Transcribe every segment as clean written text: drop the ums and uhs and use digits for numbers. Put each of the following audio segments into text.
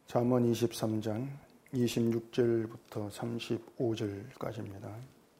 잠언 23장 26절부터 35절까지입니다.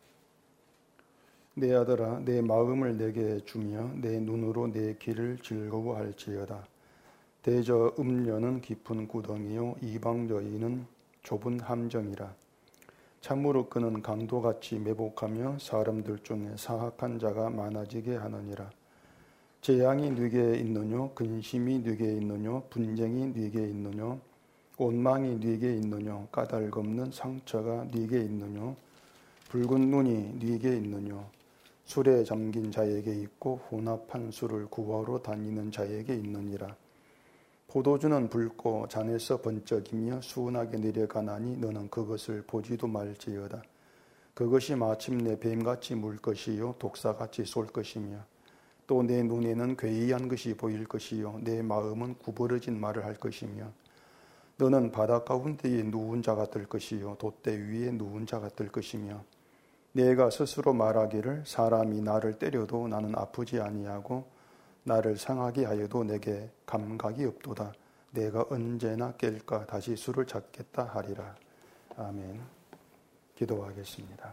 내 아들아, 내 마음을 내게 주며 내 눈으로 내 길을 즐거워할지어다. 대저 음녀는 깊은 구덩이요 이방 여인은 좁은 함정이라. 참으로 그는 강도같이 매복하며 사람들 중에 사악한 자가 많아지게 하느니라. 재앙이 네게 있느뇨, 근심이 네게 있느뇨, 분쟁이 네게 있느뇨, 원망이 네게 있느뇨, 까닭없는 상처가 네게 있느뇨, 붉은 눈이 네게 있느뇨, 술에 잠긴 자에게 있고 혼합한 술을 구하러 다니는 자에게 있느니라. 포도주는 붉고 잔에서 번쩍이며 순하게 내려가나니 너는 그것을 보지도 말지어다. 그것이 마침내 뱀같이 물 것이요 독사같이 쏠 것이며 또 내 눈에는 괴이한 것이 보일 것이요 내 마음은 구부러진 말을 할 것이며 너는 바다 가운데에 누운 자가 될 것이요 돛대 위에 누운 자가 될 것이며 내가 스스로 말하기를 사람이 나를 때려도 나는 아프지 아니하고 나를 상하게 하여도 내게 감각이 없도다. 내가 언제나 깰까 다시 술을 찾겠다 하리라. 아멘. 기도하겠습니다.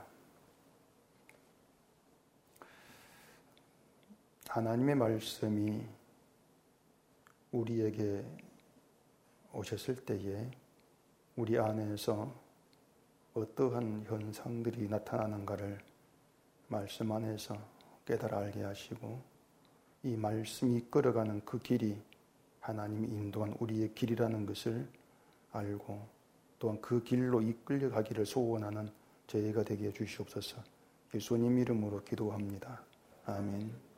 하나님의 말씀이 우리에게 오셨을 때에 우리 안에서 어떠한 현상들이 나타나는가를 말씀 안에서 깨달아 알게 하시고 이 말씀이 이끌어가는 그 길이 하나님이 인도한 우리의 길이라는 것을 알고 또한 그 길로 이끌려가기를 소원하는 저희가 되게 해주시옵소서. 예수님 이름으로 기도합니다. 아멘.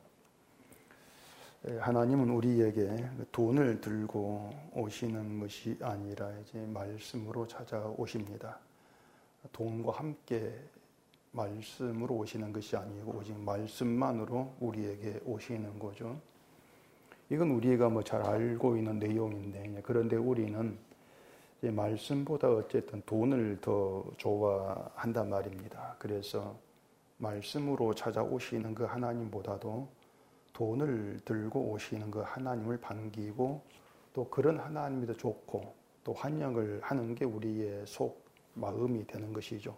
하나님은 우리에게 돈을 들고 오시는 것이 아니라 이제 말씀으로 찾아오십니다. 돈과 함께 말씀으로 오시는 것이 아니고 오직 말씀만으로 우리에게 오시는 거죠. 이건 우리가 잘 알고 있는 내용인데 그런데 우리는 이제 말씀보다 어쨌든 돈을 더 좋아한단 말입니다. 그래서 말씀으로 찾아오시는 그 하나님보다도 돈을 들고 오시는 그 하나님을 반기고 또 그런 하나님이 더 좋고 또 환영을 하는 게 우리의 속 마음이 되는 것이죠.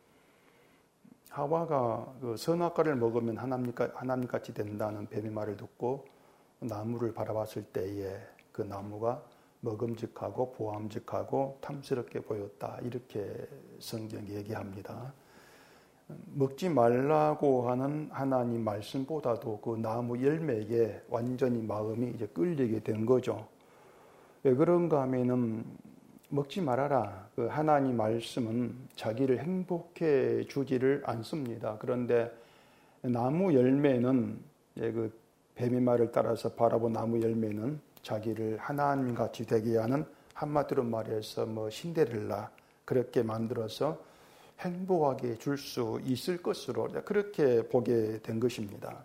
하와가 그 선악과를 먹으면 하나님같이 된다는 뱀의 말을 듣고 나무를 바라봤을 때에 그 나무가 먹음직하고 보암직하고 탐스럽게 보였다. 이렇게 성경이 얘기합니다. 먹지 말라고 하는 하나님 말씀보다도 그 나무 열매에 완전히 마음이 이제 끌리게 된 거죠. 왜 그런가 하면은 먹지 말아라. 그 하나님 말씀은 자기를 행복해 주지를 않습니다. 그런데 나무 열매는 그 뱀의 말을 따라서 바라본 나무 열매는 자기를 하나님같이 되게 하는 한마디로 말해서 신데렐라 그렇게 만들어서 행복하게 줄 수 있을 것으로 그렇게 보게 된 것입니다.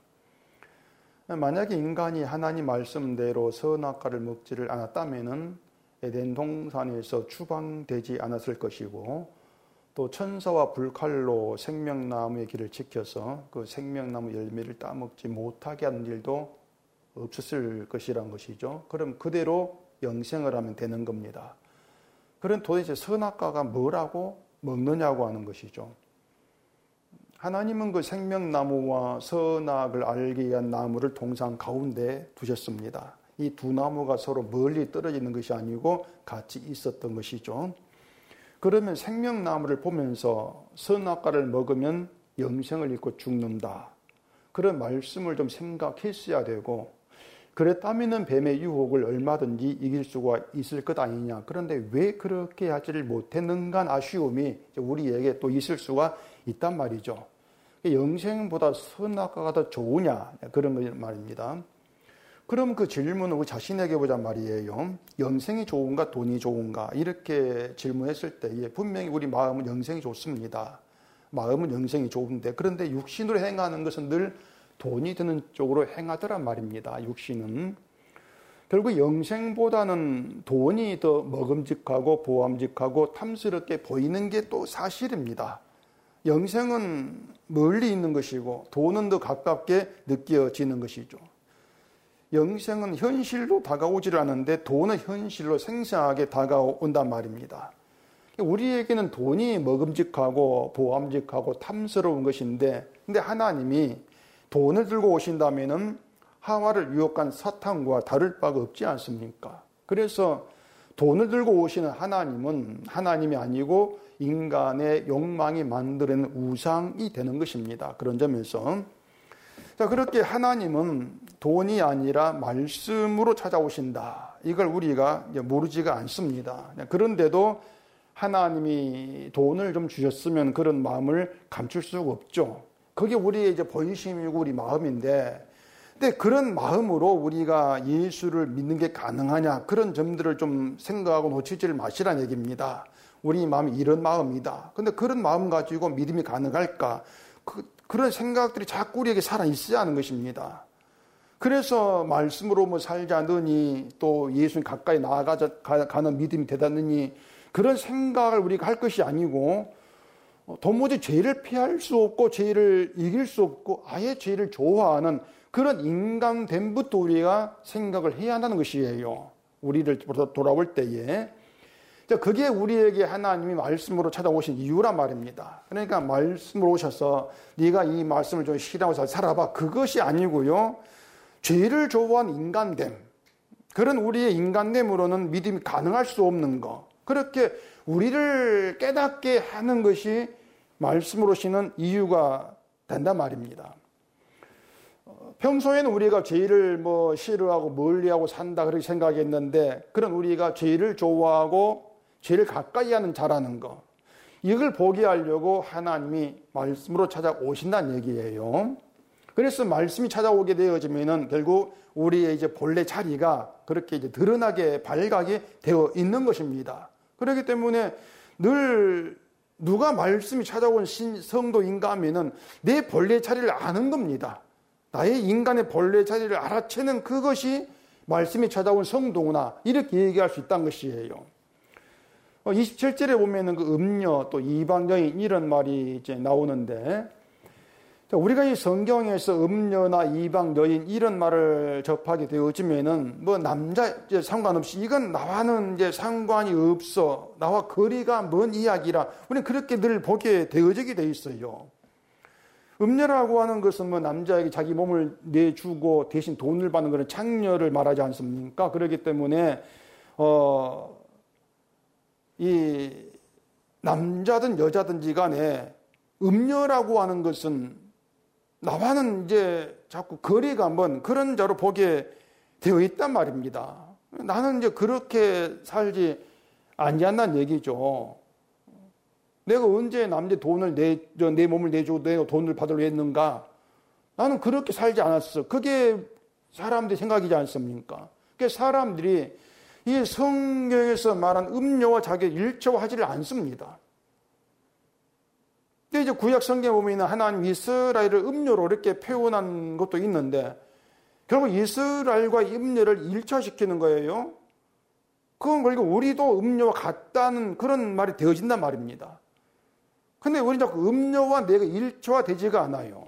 만약에 인간이 하나님 말씀대로 선악과를 먹지를 않았다면은 에덴 동산에서 추방되지 않았을 것이고 또 천사와 불칼로 생명나무의 길을 지켜서 그 생명나무 열매를 따먹지 못하게 하는 일도 없었을 것이란 것이죠. 그럼 그대로 영생을 하면 되는 겁니다. 그럼 도대체 선악과가 뭐라고 먹느냐고 하는 것이죠. 하나님은 그 생명나무와 선악을 알게 위한 나무를 동산 가운데 두셨습니다. 이 두 나무가 서로 멀리 떨어지는 것이 아니고 같이 있었던 것이죠. 그러면 생명나무를 보면서 선악과를 먹으면 영생을 잃고 죽는다. 그런 말씀을 좀 생각했어야 되고 그랬다면 뱀의 유혹을 얼마든지 이길 수가 있을 것 아니냐. 그런데 왜 그렇게 하지를 못했는가 하는 아쉬움이 우리에게 또 있을 수가 있단 말이죠. 영생보다 선악과가 더 좋으냐 그런 말입니다. 그럼 그 질문을 우리 자신에게 보자 말이에요. 영생이 좋은가 돈이 좋은가 이렇게 질문했을 때에 분명히 우리 마음은 영생이 좋습니다. 마음은 영생이 좋은데 그런데 육신으로 행하는 것은 늘 돈이 드는 쪽으로 행하더란 말입니다. 육신은. 결국 영생보다는 돈이 더 먹음직하고 보암직하고 탐스럽게 보이는 게 또 사실입니다. 영생은 멀리 있는 것이고 돈은 더 가깝게 느껴지는 것이죠. 영생은 현실로 다가오지를 않는데 돈은 현실로 생생하게 다가온단 말입니다. 우리에게는 돈이 먹음직하고 보암직하고 탐스러운 것인데, 근데 하나님이 돈을 들고 오신다면은 하와를 유혹한 사탄과 다를 바가 없지 않습니까? 그래서 돈을 들고 오시는 하나님은 하나님이 아니고 인간의 욕망이 만들어낸 우상이 되는 것입니다. 그런 점에서 자, 그렇게 하나님은 돈이 아니라 말씀으로 찾아오신다. 이걸 우리가 모르지가 않습니다. 그런데도 하나님이 돈을 좀 주셨으면 그런 마음을 감출 수가 없죠. 그게 우리의 이제 본심이고 우리 마음인데, 근데 그런 마음으로 우리가 예수를 믿는 게 가능하냐, 그런 점들을 좀 생각하고 놓치지를 마시라는 얘기입니다. 우리 마음이 이런 마음이다. 근데 그런 마음 가지고 믿음이 가능할까? 그런 생각들이 자꾸 우리에게 살아있어야 하는 것입니다. 그래서 말씀으로 뭐 살자느니 또 예수님 가까이 나아가는 믿음이 되다느니 그런 생각을 우리가 할 것이 아니고 도무지 죄를 피할 수 없고 죄를 이길 수 없고 아예 죄를 좋아하는 그런 인간됨부터 우리가 생각을 해야 한다는 것이에요. 우리를 돌아볼 때에. 그게 우리에게 하나님이 말씀으로 찾아오신 이유란 말입니다. 그러니까 말씀으로 오셔서 네가 이 말씀을 좀 실행하고 살아봐. 그것이 아니고요. 죄를 좋아하는 인간됨. 그런 우리의 인간됨으로는 믿음이 가능할 수 없는 것. 그렇게 우리를 깨닫게 하는 것이 말씀으로 오시는 이유가 된단 말입니다. 평소에는 우리가 죄를 뭐 싫어하고 멀리하고 산다 그렇게 생각했는데, 그런 우리가 죄를 좋아하고 죄를 가까이 하는 자라는 것, 이걸 보게 하려고 하나님이 말씀으로 찾아오신다는 얘기예요. 그래서 말씀이 찾아오게 되어지면은 결국 우리의 이제 본래 자리가 그렇게 이제 드러나게 밝게 되어 있는 것입니다. 그렇기 때문에 늘 누가 말씀이 찾아온 성도인가 하면은 내 본래 자리를 아는 겁니다. 나의 인간의 본래 자리를 알아채는 그것이 말씀이 찾아온 성도구나, 이렇게 얘기할 수 있다는 것이에요. 27절에 보면은 그 음녀 또 이방 여인 이런 말이 이제 나오는데, 우리가 이 성경에서 음녀나 이방 여인 이런 말을 접하게 되어지면은 뭐 남자 이제 상관없이 이건 나와는 이제 상관이 없어, 나와 거리가 먼 이야기라 우리는 그렇게 늘 보게 되어지게 돼 있어요. 음녀라고 하는 것은 뭐 남자에게 자기 몸을 내주고 대신 돈을 받는 그런 창녀를 말하지 않습니까? 그렇기 때문에 이 남자든 여자든지 간에 음녀라고 하는 것은 나와는 이제 자꾸 거리가 먼 그런 자로 보게 되어 있단 말입니다. 나는 이제 그렇게 살지 않냐는 얘기죠. 내가 언제 남의 돈을 내 몸을 내주고 내가 돈을 받으려 했는가? 나는 그렇게 살지 않았어. 그게 사람들의 생각이지 않습니까? 그게 사람들이 이 성경에서 말한 음녀와 자기를 일처화하지를 않습니다. 근데 이제 구약 성경에 보면 하나님 이스라엘을 음녀로 이렇게 표현한 것도 있는데, 결국 이스라엘과 음녀를 일처시키는 거예요. 그건 그리고 우리도 음녀와 같다는 그런 말이 되어진단 말입니다. 근데 우리는 자꾸 음녀와 내가 일처화되지가 않아요.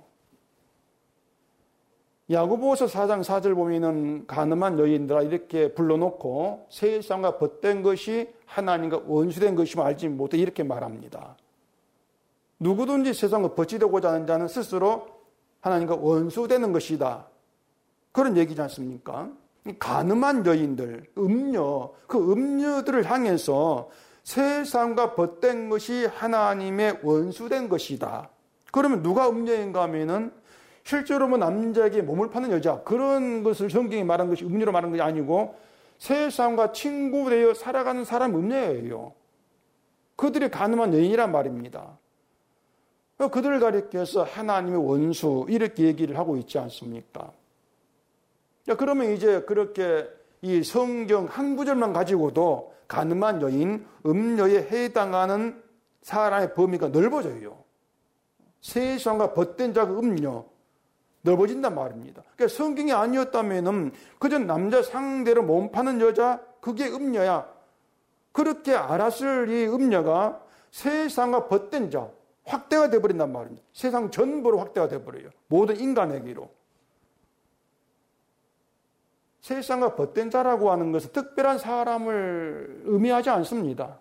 야고보서 4장 4절 보면은 가늠한 여인들아 이렇게 불러놓고 세상과 벗된 것이 하나님과 원수된 것임을 알지 못해 이렇게 말합니다. 누구든지 세상과 벗지되고자 하는 자는 스스로 하나님과 원수되는 것이다. 그런 얘기지 않습니까? 가늠한 여인들, 음녀, 그 음녀들을 향해서 세상과 벗된 것이 하나님의 원수된 것이다. 그러면 누가 음녀인가 하면은 실제로 뭐 남자에게 몸을 파는 여자, 그런 것을 성경이 말한 것이 음녀로 말한 것이 아니고 세상과 친구되어 살아가는 사람 음녀예요. 그들이 가늠한 여인이란 말입니다. 그들을 가리켜서 하나님의 원수 이렇게 얘기를 하고 있지 않습니까? 그러면 이제 그렇게 이 성경 한 구절만 가지고도 가늠한 여인, 음녀에 해당하는 사람의 범위가 넓어져요. 세상과 벗된 자가 음녀, 넓어진단 말입니다. 그러니까 성경이 아니었다면은 그저 남자 상대로 몸 파는 여자, 그게 음녀야. 그렇게 알았을 이 음녀가 세상과 벗된 자, 확대가 되어버린단 말입니다. 세상 전부로 확대가 되어버려요. 모든 인간에게로. 세상과 벗된 자라고 하는 것은 특별한 사람을 의미하지 않습니다.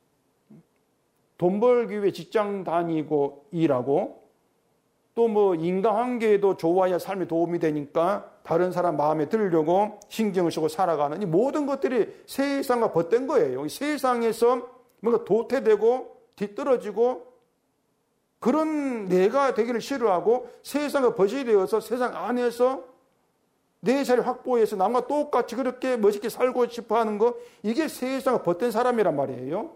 돈 벌기 위해 직장 다니고 일하고 또 뭐 인간관계에도 좋아야 삶에 도움이 되니까 다른 사람 마음에 들려고 신경을 쓰고 살아가는 이 모든 것들이 세상과 벗된 거예요. 세상에서 뭔가 도태되고 뒤떨어지고 그런 내가 되기를 싫어하고 세상과 벗이 되어서 세상 안에서 내 자리 확보해서 남과 똑같이 그렇게 멋있게 살고 싶어 하는 거, 이게 세상과 벗된 사람이란 말이에요.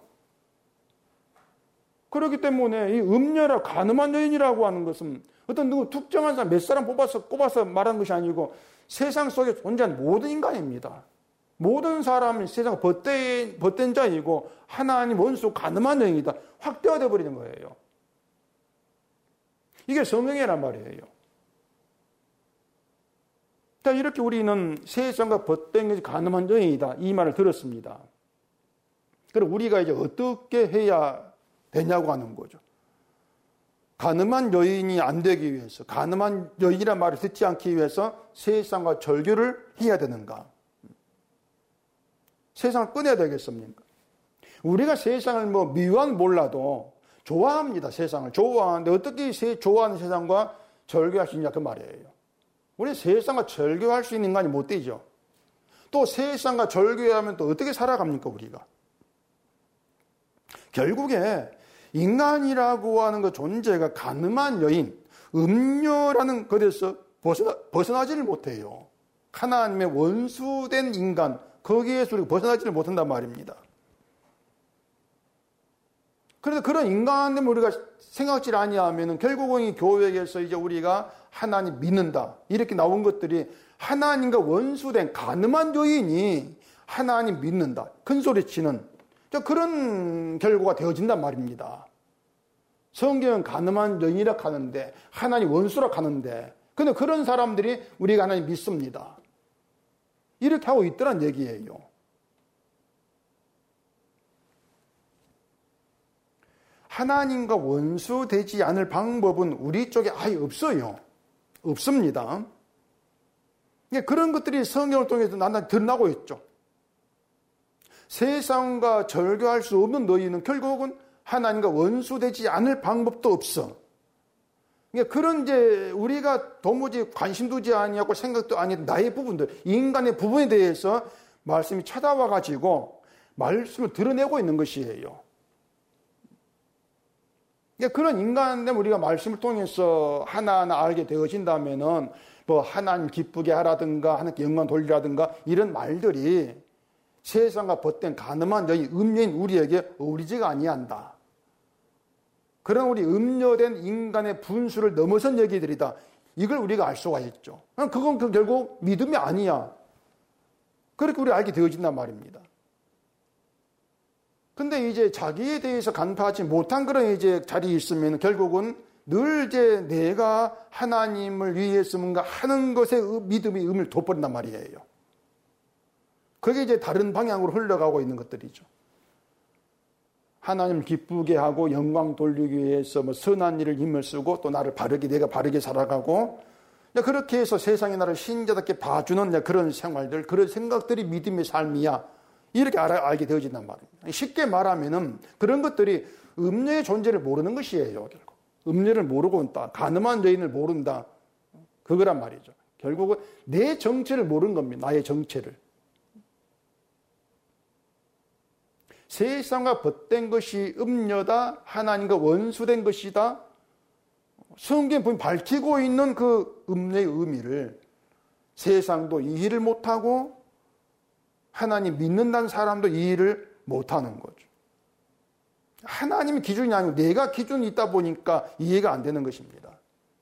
그렇기 때문에 이 음녀라 가늠한 여인이라고 하는 것은 어떤 누구 특정한 사람 몇 사람 꼽아서 말한 것이 아니고 세상 속에 존재하는 모든 인간입니다. 모든 사람이 세상 벗된 자이고 하나님 원수 가늠한 여인이다. 확대화되어 버리는 거예요. 이게 성경이란 말이에요. 자, 이렇게 우리는 세상과 벗된 것이 가늠한 여인이다. 이 말을 들었습니다. 그럼 우리가 이제 어떻게 해야 되냐고 하는 거죠. 가늠한 여인이 안 되기 위해서, 가늠한 여인이란 말을 듣지 않기 위해서 세상과 절교를 해야 되는가? 세상을 끊어야 되겠습니까? 우리가 세상을 뭐 미워는 몰라도 좋아합니다. 세상을 좋아하는데 어떻게 좋아하는 세상과 절교할 수 있냐 그 말이에요. 우리 세상과 절교할 수 있는 인간이 못 되죠. 또 세상과 절교하면 또 어떻게 살아갑니까 우리가? 결국에 인간이라고 하는 그 존재가 가늠한 여인, 음녀라는 것에서 벗어나지를 못해요. 하나님의 원수된 인간, 거기에서 우리가 벗어나지를 못한단 말입니다. 그래서 그런 인간됨을 우리가 생각지 아니하면 결국은 이 교회에서 이제 우리가 하나님 믿는다 이렇게 나온 것들이 하나님과 원수된 가늠한 여인이 하나님 믿는다 큰소리치는 그런 결과가 되어진단 말입니다. 성경은 가늠한 여인이라 하는데 하나님 원수라 하는데 근데 그런 사람들이 우리가 하나님 믿습니다. 이렇게 하고 있더란 얘기예요. 하나님과 원수되지 않을 방법은 우리 쪽에 아예 없어요. 없습니다. 그런 것들이 성경을 통해서 나타나 드러나고 있죠. 세상과 절교할 수 없는 너희는 결국은 하나님과 원수되지 않을 방법도 없어. 그런 이제 우리가 도무지 관심 두지 아니하고 생각도 아닌 나의 부분들, 인간의 부분에 대해서 말씀이 찾아와 가지고 말씀을 드러내고 있는 것이에요. 그런 인간됨 우리가 말씀을 통해서 하나하나 알게 되어진다면은 뭐 하나님 기쁘게 하라든가 하나님께 영광 돌리라든가 이런 말들이 세상과 벗된 가늠한 여인, 음녀인 우리에게 어울리지가 아니한다. 그런 우리 음녀된 인간의 분수를 넘어선 얘기들이다. 이걸 우리가 알 수가 있죠. 그건 결국 믿음이 아니야. 그렇게 우리가 알게 되어진단 말입니다. 근데 이제 자기에 대해서 간파하지 못한 그런 이제 자리에 있으면 결국은 늘 이제 내가 하나님을 위해서 뭔가 하는 것에 믿음이 의미를 돋버린단 말이에요. 그게 이제 다른 방향으로 흘러가고 있는 것들이죠. 하나님을 기쁘게 하고 영광 돌리기 위해서 뭐 선한 일을 힘을 쓰고 또 나를 내가 바르게 살아가고 그렇게 해서 세상이 나를 신자답게 봐주는 그런 생활들, 그런 생각들이 믿음의 삶이야. 이렇게 알게 되어진단 말입니다. 쉽게 말하면은 그런 것들이 음녀의 존재를 모르는 것이에요. 결국 음녀를 모르고 있다. 가늠한 여인을 모른다. 그거란 말이죠. 결국은 내 정체를 모르는 겁니다. 나의 정체를. 세상과 벗된 것이 음녀다. 하나님과 원수된 것이다. 성경에 보면 밝히고 있는 그 음녀의 의미를 세상도 이해를 못하고 하나님 믿는다는 사람도 이해를 못하는 거죠. 하나님이 기준이 아니고 내가 기준이 있다 보니까 이해가 안 되는 것입니다.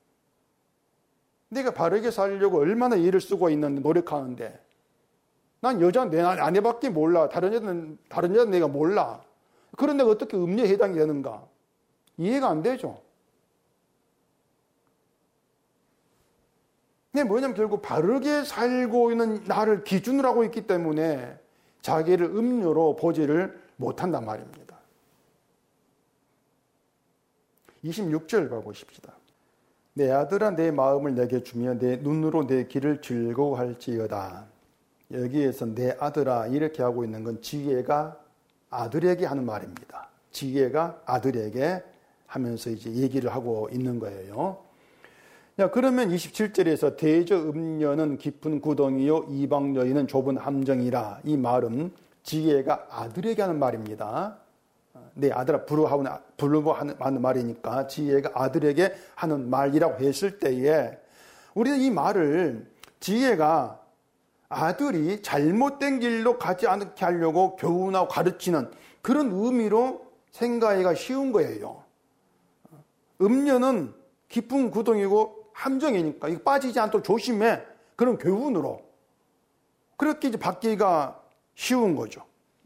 내가 바르게 살려고 얼마나 이해를 쓰고 있는데 노력하는데 난 내 아내밖에 몰라. 다른 여자는 내가 몰라. 그런 내가 어떻게 음녀에 해당이 되는가? 이해가 안 되죠. 근데 뭐냐면 결국 바르게 살고 있는 나를 기준으로 하고 있기 때문에 자기를 음료로 보지를 못한단 말입니다. 26절 봐보십시다. 내 아들아 내 마음을 내게 주며 내 눈으로 내 길을 즐거워할지어다. 여기에서 내 아들아 이렇게 하고 있는 건 지혜가 아들에게 하는 말입니다. 지혜가 아들에게 하면서 이제 얘기를 하고 있는 거예요. 자, 그러면 27절에서 대저 음녀는 깊은 구덩이요 이방 여인은 좁은 함정이라, 이 말은 지혜가 아들에게 하는 말입니다. 내 아들아 부르고 하는 말이니까 지혜가 아들에게 하는 말이라고 했을 때에 우리는 이 말을 지혜가 아들이 잘못된 길로 가지 않게 하려고 교훈하고 가르치는 그런 의미로 생각하기가 쉬운 거예요. 음녀는 깊은 구덩이고 함정이니까 이거 빠지지 않도록 조심해, 그런 교훈으로 그렇게 이제 받기가 쉬운 거죠.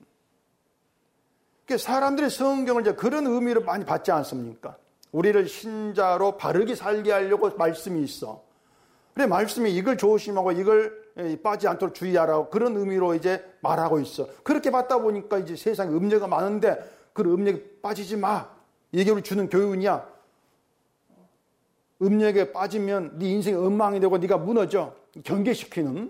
그러니까 사람들이 성경을 이제 그런 의미로 많이 받지 않습니까? 우리를 신자로 바르게 살게 하려고 말씀이 있어. 그래, 말씀이 이걸 조심하고 이걸 빠지지 않도록 주의하라고 그런 의미로 이제 말하고 있어. 그렇게 받다 보니까 이제 세상에 음녀가 많은데 그 음녀에 빠지지 마, 이게 우리 주는 교훈이야. 음녀에게 빠지면 네 인생이 엉망이 되고 네가 무너져, 경계시키는.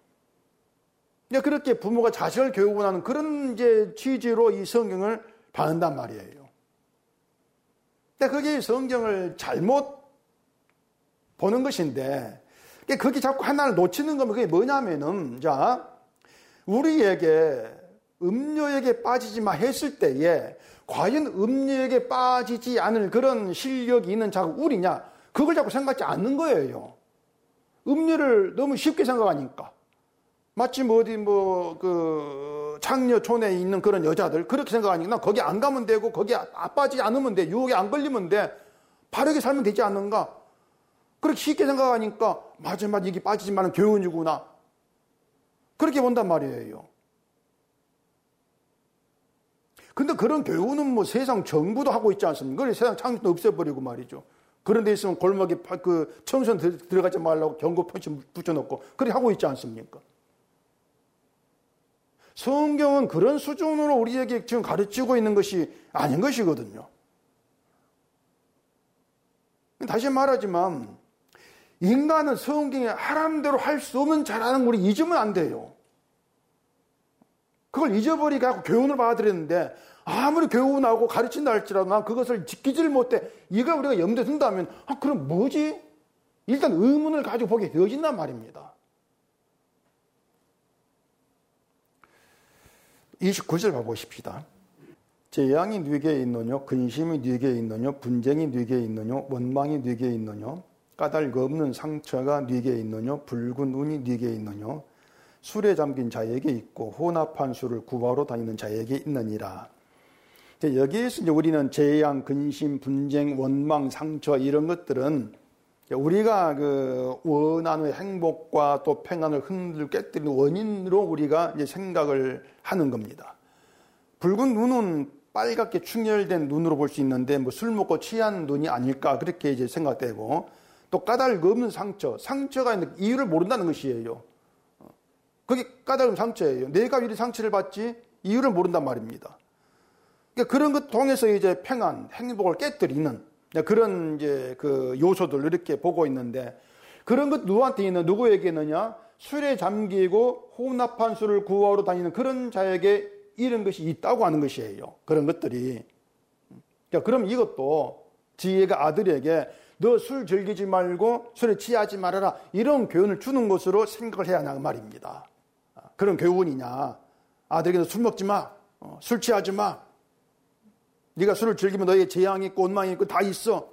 그렇게 부모가 자식을 교훈하는 그런 이제 취지로 이 성경을 받는단 말이에요. 근데 그게 성경을 잘못 보는 것인데, 그게 자꾸 하나를 놓치는 거면 그게 뭐냐면은, 자, 우리에게 음녀에게 빠지지 마 했을 때에 과연 음녀에게 빠지지 않을 그런 실력이 있는 자가 우리냐, 그걸 자꾸 생각하지 않는 거예요. 음녀를 너무 쉽게 생각하니까. 마치 장녀촌에 있는 그런 여자들 그렇게 생각하니까 나 거기 안 가면 되고 거기 빠지지 않으면 돼, 유혹에 안 걸리면 돼, 바르게 살면 되지 않는가, 그렇게 쉽게 생각하니까 맞아 이게 빠지지 말라는 교훈이구나, 그렇게 본단 말이에요. 근데 그런 교훈은 세상 정부도 하고 있지 않습니까? 그래, 세상 창조도 없애버리고 말이죠. 그런 데 있으면 골목에 청소년 들어가지 말라고 경고 표시 붙여놓고 그렇게 하고 있지 않습니까? 성경은 그런 수준으로 우리에게 지금 가르치고 있는 것이 아닌 것이거든요. 다시 말하지만 인간은 성경에 하라는 대로 할 수 없는 자라는 걸 우리 잊으면 안 돼요. 그걸 잊어버리게 하고 교훈을 받아들였는데 아무리 교훈하고 가르친다 할지라도 난 그것을 지키지를 못해. 이걸 우리가 염두에 둔다면 그럼 뭐지? 일단 의문을 가지고 보게 되어진단 말입니다. 29절 봐보십시다. 재앙이 네게 있느뇨, 근심이 네게 있느뇨, 분쟁이 네게 있느뇨, 원망이 네게 있느뇨, 까닭 없는 상처가 네게 있느뇨, 붉은 눈이 네게 있느뇨, 술에 잠긴 자에게 있고 혼합한 술을 구하러 다니는 자에게 있느니라. 여기에서 이제 우리는 재앙, 근심, 분쟁, 원망, 상처 이런 것들은 우리가 원하는 행복과 또 평안을 흔들고 깨뜨리는 원인으로 우리가 이제 생각을 하는 겁니다. 붉은 눈은 빨갛게 충혈된 눈으로 볼 수 있는데 술 먹고 취한 눈이 아닐까 그렇게 이제 생각되고, 또 까닭 없는 상처가 있는데 이유를 모른다는 것이에요. 그게 까닭 없는 상처예요. 내가 왜 상처를 받지? 이유를 모른단 말입니다. 그러니까 그런 것 통해서 이제 평안, 행복을 깨뜨리는 그런 이제 요소들 이렇게 보고 있는데, 그런 것 누구에게 있느냐? 술에 잠기고 혼합한 술을 구하러 다니는 그런 자에게 이런 것이 있다고 하는 것이에요. 그런 것들이. 그럼 이것도 지혜가 아들에게 너 술 즐기지 말고 술에 취하지 말아라, 이런 교훈을 주는 것으로 생각을 해야 하는 말입니다. 그런 교훈이냐? 아들에게 너 술 먹지 마, 술 취하지 마, 네가 술을 즐기면 너에게 재앙이 있고 원망이 있고 다 있어.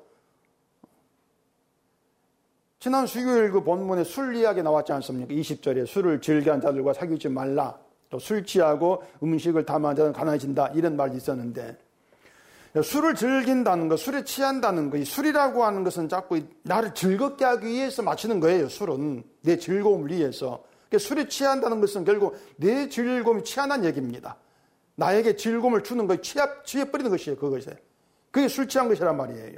지난 수요일 본문에 술 이야기 나왔지 않습니까? 20절에 술을 즐겨한 자들과 사귀지 말라, 또 술 취하고 음식을 담아한 자는 가난해진다, 이런 말이 있었는데, 술을 즐긴다는 것, 술에 취한다는 것, 이 술이라고 하는 것은 자꾸 나를 즐겁게 하기 위해서 마시는 거예요. 술은 내 즐거움을 위해서. 그러니까 술에 취한다는 것은 결국 내 즐거움이 취한다는 얘기입니다. 나에게 즐거움을 주는 것, 취해버리는 것이에요. 그것에. 그게 술 취한 것이란 말이에요.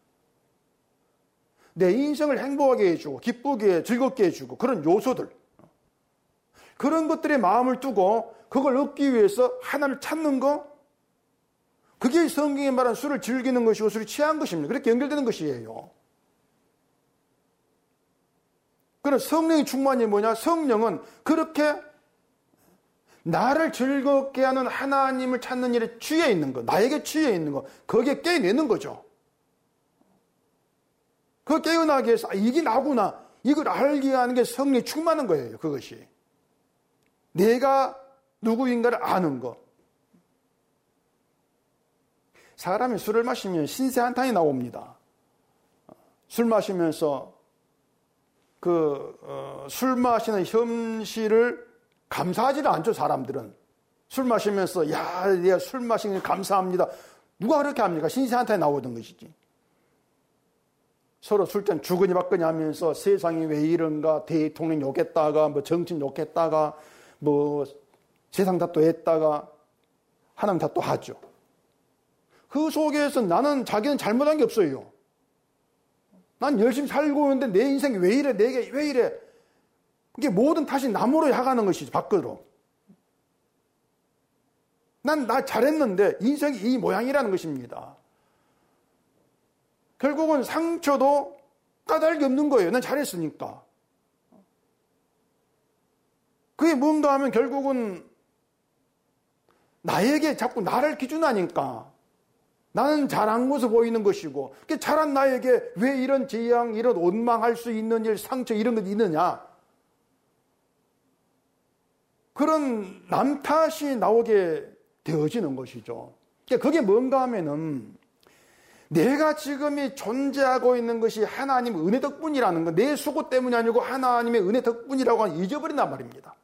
내 인생을 행복하게 해주고 기쁘게 즐겁게 해주고 그런 요소들, 그런 것들에 마음을 두고 그걸 얻기 위해서 하나를 찾는 거, 그게 성경에 말한 술을 즐기는 것이고 술이 취한 것입니다. 그렇게 연결되는 것이에요. 그럼 성령의 충만이 뭐냐? 성령은 그렇게 나를 즐겁게 하는 하나님을 찾는 일에 취해 있는 거, 나에게 취해 있는 거, 거기에 깨내는 거죠. 그거 깨어나기 위해서 이게 나구나, 이걸 알게 하는 게 성령이 충만한 거예요. 그것이 내가 누구인가를 아는 거. 사람이 술을 마시면 신세 한탄이 나옵니다. 술 마시면서 술 마시는 현실을 감사하지는 않죠. 사람들은 술 마시면서 야, 내가 술 마시는 게 감사합니다. 누가 그렇게 합니까? 신세 한탄이 나오던 것이지. 서로 술잔 주거니 받거니 하면서 세상이 왜 이런가, 대통령 욕했다가 뭐 정치인 욕했다가 뭐 세상 탓도 했다가 하나님 탓도 하죠. 그 속에서 나는 자기는 잘못한 게 없어요. 난 열심히 살고 있는데 내 인생이 왜 이래, 내게 왜 이래. 이게 모든 탓이 남으로 향하는 것이죠. 밖으로. 나 잘했는데 인생이 이 모양이라는 것입니다. 결국은 상처도 까닭이 없는 거예요. 난 잘했으니까. 그게 뭔가 하면 결국은 나에게 자꾸 나를 기준하니까 나는 잘한 것으로 보이는 것이고, 잘한 나에게 왜 이런 재앙, 이런 원망할 수 있는 일, 상처 이런 것 있느냐. 그런 남 탓이 나오게 되어지는 것이죠. 그게 뭔가 하면은 내가 지금이 존재하고 있는 것이 하나님의 은혜 덕분이라는 거, 내 수고 때문이 아니고 하나님의 은혜 덕분이라고 하는 잊어버린단 말입니다.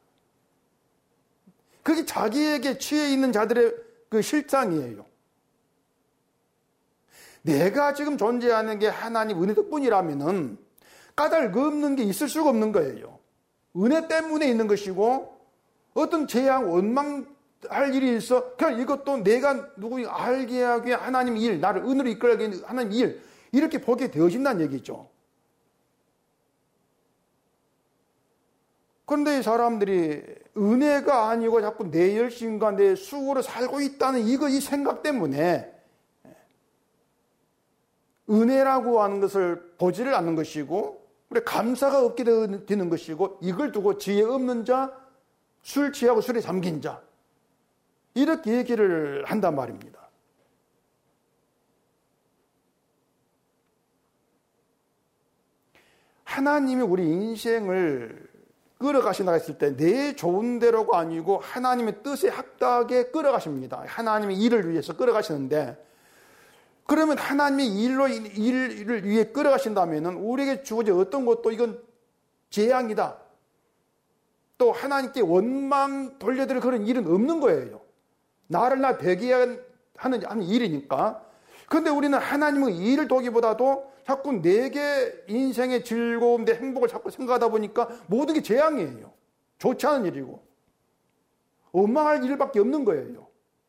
그게 자기에게 취해 있는 자들의 그 실상이에요. 내가 지금 존재하는 게 하나님 은혜 덕분이라면은 까닭 없는 게 있을 수가 없는 거예요. 은혜 때문에 있는 것이고, 어떤 재앙, 원망할 일이 있어, 그냥 이것도 내가 누구인지 알게 하기 위한 하나님 일, 나를 은혜로 이끌게 하는 하나님 일, 이렇게 보게 되어진다는 얘기죠. 그런데 이 사람들이 은혜가 아니고 자꾸 내 열심과 내 수고로 살고 있다는 이 생각 때문에 은혜라고 하는 것을 보지를 않는 것이고, 그래 감사가 없게 되는 것이고, 이걸 두고 지혜 없는 자, 술 취하고 술에 잠긴 자, 이렇게 얘기를 한단 말입니다. 하나님이 우리 인생을 끌어가신다 했을 때 내 좋은 대로가 아니고 하나님의 뜻에 합당하게 끌어가십니다. 하나님의 일을 위해서 끌어가시는데, 그러면 하나님의 일을 위해 끌어가신다면 우리에게 주어진 어떤 것도 이건 재앙이다, 또 하나님께 원망 돌려드릴 그런 일은 없는 거예요. 나를 되게 하는 일이니까. 그런데 우리는 하나님의 일을 도기보다도 자꾸 내게 인생의 즐거움, 내 행복을 자꾸 생각하다 보니까 모든 게 재앙이에요. 좋지 않은 일이고 원망할 일밖에 없는 거예요.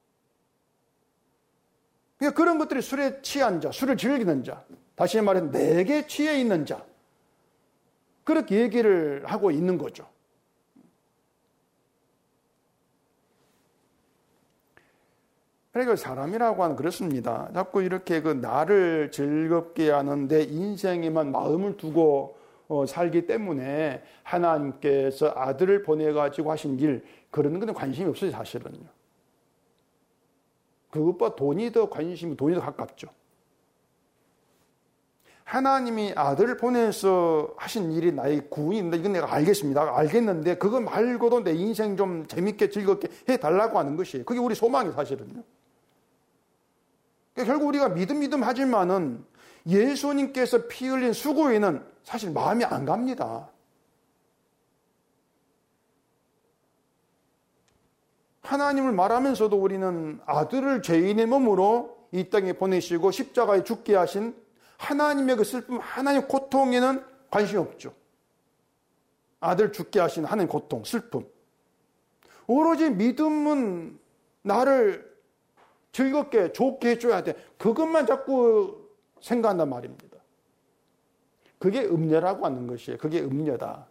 그러니까 그런 것들이 술에 취한 자, 술을 즐기는 자, 다시 말해서 내게 취해 있는 자, 그렇게 얘기를 하고 있는 거죠. 그러니까 사람이라고 하는 그렇습니다. 자꾸 이렇게 나를 즐겁게 하는 내 인생에만 마음을 두고 살기 때문에 하나님께서 아들을 보내가지고 하신 일, 그런 것에 관심이 없어요, 사실은요. 그것보다 돈이 더 가깝죠. 하나님이 아들을 보내서 하신 일이 나의 구원인데, 이건 내가 알겠습니다. 알겠는데 그거 말고도 내 인생 좀 재밌게 즐겁게 해달라고 하는 것이에요. 그게 우리 소망이 사실은요. 그러니까 결국 우리가 믿음 하지만은 예수님께서 피 흘린 수고에는 사실 마음이 안 갑니다. 하나님을 말하면서도 우리는 아들을 죄인의 몸으로 이 땅에 보내시고 십자가에 죽게 하신 하나님의 그 슬픔, 하나님의 고통에는 관심이 없죠. 아들 죽게 하신 하나님의 고통, 슬픔. 오로지 믿음은 나를 즐겁게, 좋게 해줘야 돼. 그것만 자꾸 생각한단 말입니다. 그게 음료라고 하는 것이에요. 그게 음료다.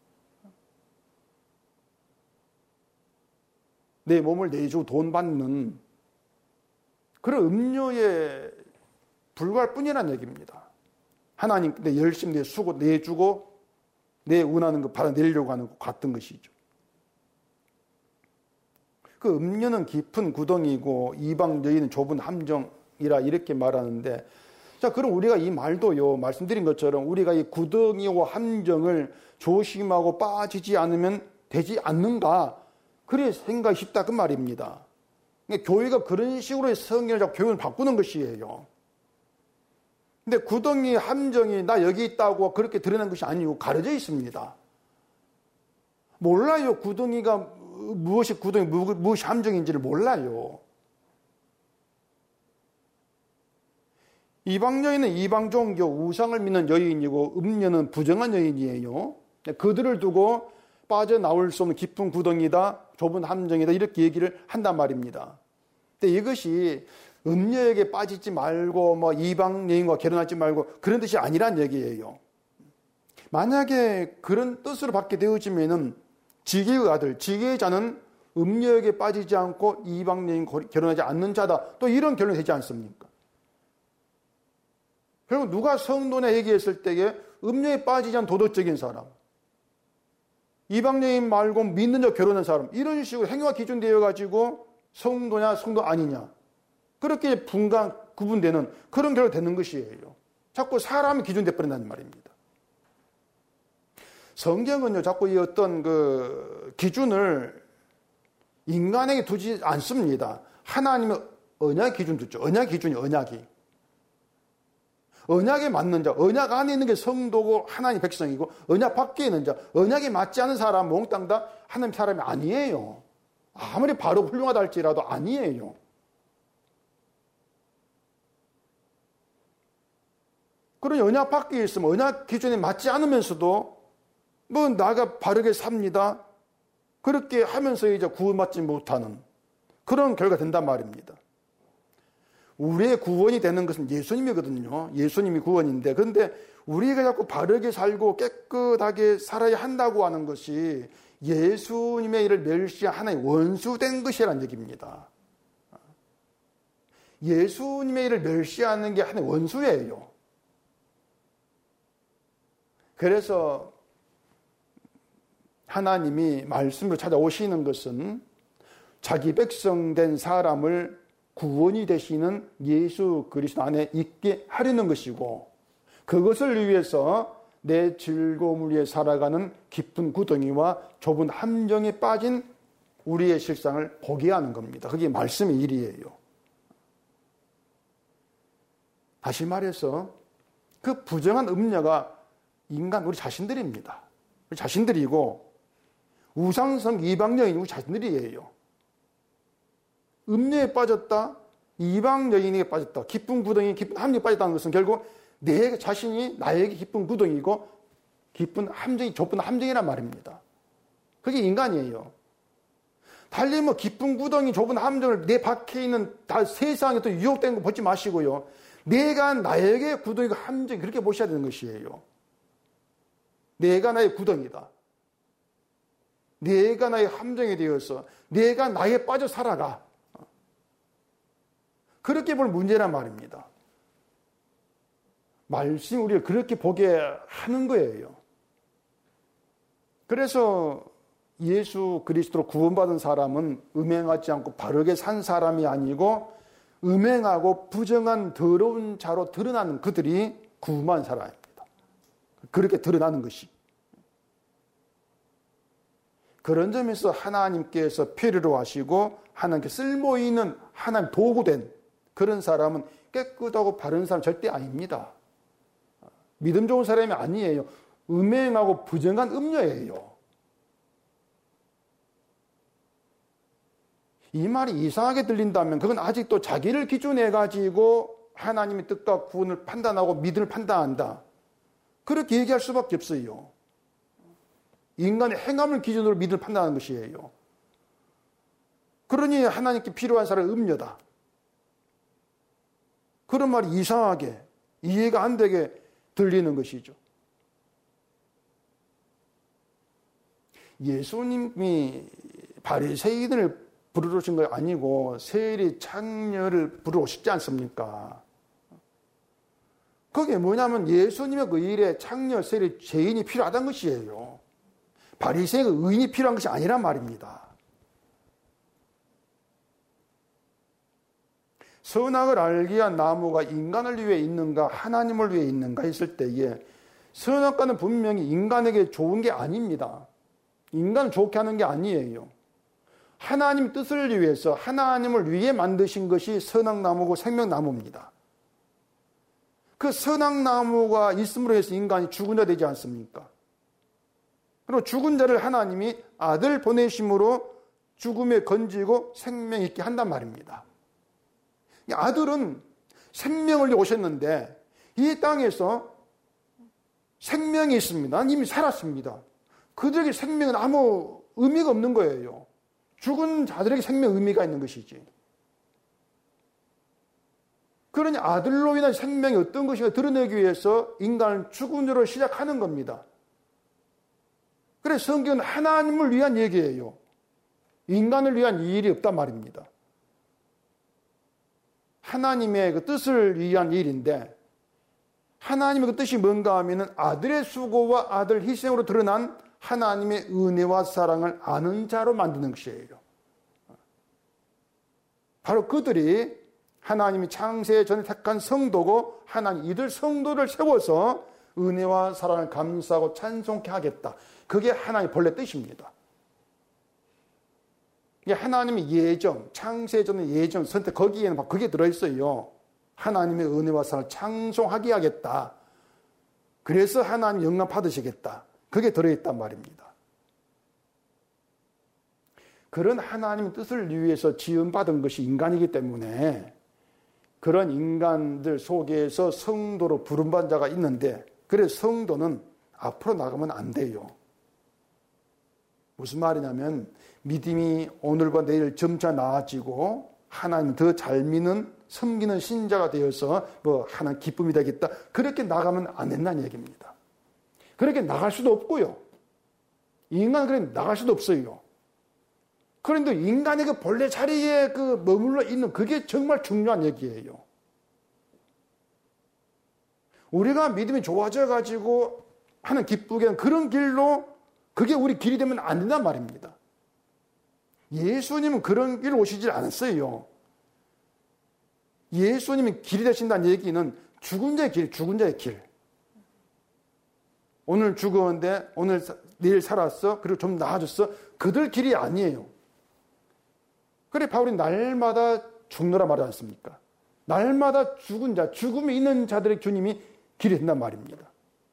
내 몸을 내주고 돈 받는 그런 음료에 불과할 뿐이라는 얘기입니다. 하나님 내 열심, 내 수고 내주고 내 원하는 거 받아내려고 하는 것 같은 것이죠. 그 음녀는 깊은 구덩이고 이방 여인은 좁은 함정이라 이렇게 말하는데, 자, 그럼 우리가 이 말도요, 말씀드린 것처럼 우리가 이 구덩이와 함정을 조심하고 빠지지 않으면 되지 않는가? 그래 생각이 쉽다 그 말입니다. 그러니까 교회가 그런 식으로 성경을 자꾸 교훈을 바꾸는 것이에요. 근데 구덩이 함정이 나 여기 있다고 그렇게 드러난 것이 아니고 가려져 있습니다. 몰라요. 구덩이가 무엇이 구덩이, 무엇이 함정인지를 몰라요. 이방 여인은 이방 종교 우상을 믿는 여인이고 음녀는 부정한 여인이에요. 그들을 두고 빠져나올 수 없는 깊은 구덩이다, 좁은 함정이다 이렇게 얘기를 한단 말입니다. 근데 이것이 음녀에게 빠지지 말고 뭐 이방 여인과 결혼하지 말고 그런 뜻이 아니란 얘기예요. 만약에 그런 뜻으로 받게 되어지면은 지게의 아들, 지게의 자는 음녀에게 빠지지 않고 이방 여인 결혼하지 않는 자다. 또 이런 결론이 되지 않습니까? 결국 누가 성도냐 얘기했을 때에 음녀에 빠지지 않은 도덕적인 사람, 이방 여인 말고 믿는 자 결혼한 사람, 이런 식으로 행위가 기준되어 가지고 성도냐 성도 아니냐 그렇게 구분되는 그런 결과가 되는 것이에요. 자꾸 사람이 기준돼 버린다는 말입니다. 성경은요, 자꾸 이 어떤 그 기준을 인간에게 두지 않습니다. 하나님의 언약 기준 두죠. 언약 기준이 언약이. 언약에 맞는 자, 언약 안에 있는 게 성도고 하나님 백성이고, 언약 밖에 있는 자, 언약에 맞지 않은 사람 몽땅 다 하나님 사람이 아니에요. 아무리 바로 훌륭하다 할지라도 아니에요. 그런 언약 밖에 있으면 언약 기준에 맞지 않으면서도 뭐 나가 바르게 삽니다. 그렇게 하면서 이제 구원받지 못하는 그런 결과가 된단 말입니다. 우리의 구원이 되는 것은 예수님이거든요. 예수님이 구원인데, 그런데 우리가 자꾸 바르게 살고 깨끗하게 살아야 한다고 하는 것이 예수님의 일을 멸시한 하나의 원수된 것이라는 얘기입니다. 예수님의 일을 멸시하는 게 하나의 원수예요. 그래서 하나님이 말씀으로 찾아오시는 것은 자기 백성된 사람을 구원이 되시는 예수 그리스도 안에 있게 하려는 것이고, 그것을 위해서 내 즐거움을 위해 살아가는 깊은 구덩이와 좁은 함정에 빠진 우리의 실상을 보게 하는 겁니다. 그게 말씀의 일이에요. 다시 말해서 그 부정한 음녀가 인간 우리 자신들입니다. 우리 자신들이고, 우상성 이방 여인 우리 자신들이에요. 음녀에 빠졌다, 이방 여인에게 빠졌다, 깊은 구덩이, 깊은 함정에 빠졌다는 것은 결국 내 자신이 나에게 깊은 구덩이고 깊은 함정이 좁은 함정이란 말입니다. 그게 인간이에요. 달리 뭐 깊은 구덩이, 좁은 함정을 내 밖에 있는 다 세상에 또 유혹되는 거 보지 마시고요. 내가 나에게 구덩이가 함정이 그렇게 보셔야 되는 것이에요. 내가 나의 구덩이다. 내가 나의 함정이 되어서 내가 나에 빠져 살아라. 그렇게 볼 문제란 말입니다. 말씀이 우리를 그렇게 보게 하는 거예요. 그래서 예수 그리스도로 구원받은 사람은 음행하지 않고 바르게 산 사람이 아니고 음행하고 부정한 더러운 자로 드러나는 그들이 구원한 사람입니다. 그렇게 드러나는 것이. 그런 점에서 하나님께서 필요로 하시고 하나님께 쓸모있는 하나님 도구된 그런 사람은 깨끗하고 바른 사람 절대 아닙니다. 믿음 좋은 사람이 아니에요. 음행하고 부정한 음녀예요. 이 말이 이상하게 들린다면 그건 아직도 자기를 기준해 가지고 하나님의 뜻과 구원을 판단하고 믿음을 판단한다. 그렇게 얘기할 수밖에 없어요. 인간의 행함을 기준으로 믿음을 판단하는 것이에요. 그러니 하나님께 필요한 사람은 음녀다. 그런 말이 이상하게 이해가 안 되게 들리는 것이죠. 예수님이 바리새인을 부르러 오신 거 아니고 세리 창녀를 부르러 오시지 않습니까? 그게 뭐냐면 예수님의 그 일에 창녀, 세리, 죄인이 필요하다는 것이에요. 바리새인의 의인이 필요한 것이 아니란 말입니다. 선악을 알기 위한 나무가 인간을 위해 있는가 하나님을 위해 있는가 했을 때에 선악과는 분명히 인간에게 좋은 게 아닙니다. 인간을 좋게 하는 게 아니에요. 하나님 뜻을 위해서 하나님을 위해 만드신 것이 선악나무고 생명나무입니다. 그 선악나무가 있음으로 해서 인간이 죽은 자 되지 않습니까? 그리고 죽은 자를 하나님이 아들 보내심으로 죽음에 건지고 생명 있게 한단 말입니다. 아들은 생명을 오셨는데 이 땅에서 생명이 있습니다. 이미 살았습니다. 그들에게 생명은 아무 의미가 없는 거예요. 죽은 자들에게 생명 의미가 있는 것이지. 그러니 아들로 인한 생명이 어떤 것인가 드러내기 위해서 인간을 죽은 자로 시작하는 겁니다. 그래서 성경은 하나님을 위한 얘기예요. 인간을 위한 일이 없단 말입니다. 하나님의 그 뜻을 위한 일인데 하나님의 그 뜻이 뭔가 하면은 아들의 수고와 아들 희생으로 드러난 하나님의 은혜와 사랑을 아는 자로 만드는 것이에요. 바로 그들이 하나님이 창세 전에 택한 성도고 하나님 이들 성도를 세워서 은혜와 사랑을 감사하고 찬송케 하겠다. 그게 하나님의 본래 뜻입니다. 이게 하나님의 예정, 창세 전의 예정, 선택 거기에는 막 그게 들어있어요. 하나님의 은혜와 사랑을 찬송하게 하겠다. 그래서 하나님 영광 받으시겠다. 그게 들어있단 말입니다. 그런 하나님의 뜻을 위해서 지음받은 것이 인간이기 때문에 그런 인간들 속에서 성도로 부름받은 자가 있는데 그래서 성도는 앞으로 나가면 안 돼요. 무슨 말이냐면 믿음이 오늘과 내일 점차 나아지고 하나님 더 잘 믿는 섬기는 신자가 되어서 뭐 하나님 기쁨이 되겠다. 그렇게 나가면 안 된다는 얘기입니다. 그렇게 나갈 수도 없고요. 인간은 그렇게 나갈 수도 없어요. 그런데 인간의 그 본래 자리에 그 머물러 있는 그게 정말 중요한 얘기예요. 우리가 믿음이 좋아져 가지고 하는 기쁘게 하는 그런 길로 그게 우리 길이 되면 안 된단 말입니다. 예수님은 그런 길 오시질 않았어요. 예수님이 길이 되신다는 얘기는 죽은 자의 길, 죽은 자의 길. 오늘 죽었는데 오늘 내일 살았어. 그리고 좀 나아졌어. 그들 길이 아니에요. 그래 바울이 날마다 죽노라 말하지 않습니까? 날마다 죽은 자, 죽음에 있는 자들의 주님이 길이 된단 말입니다.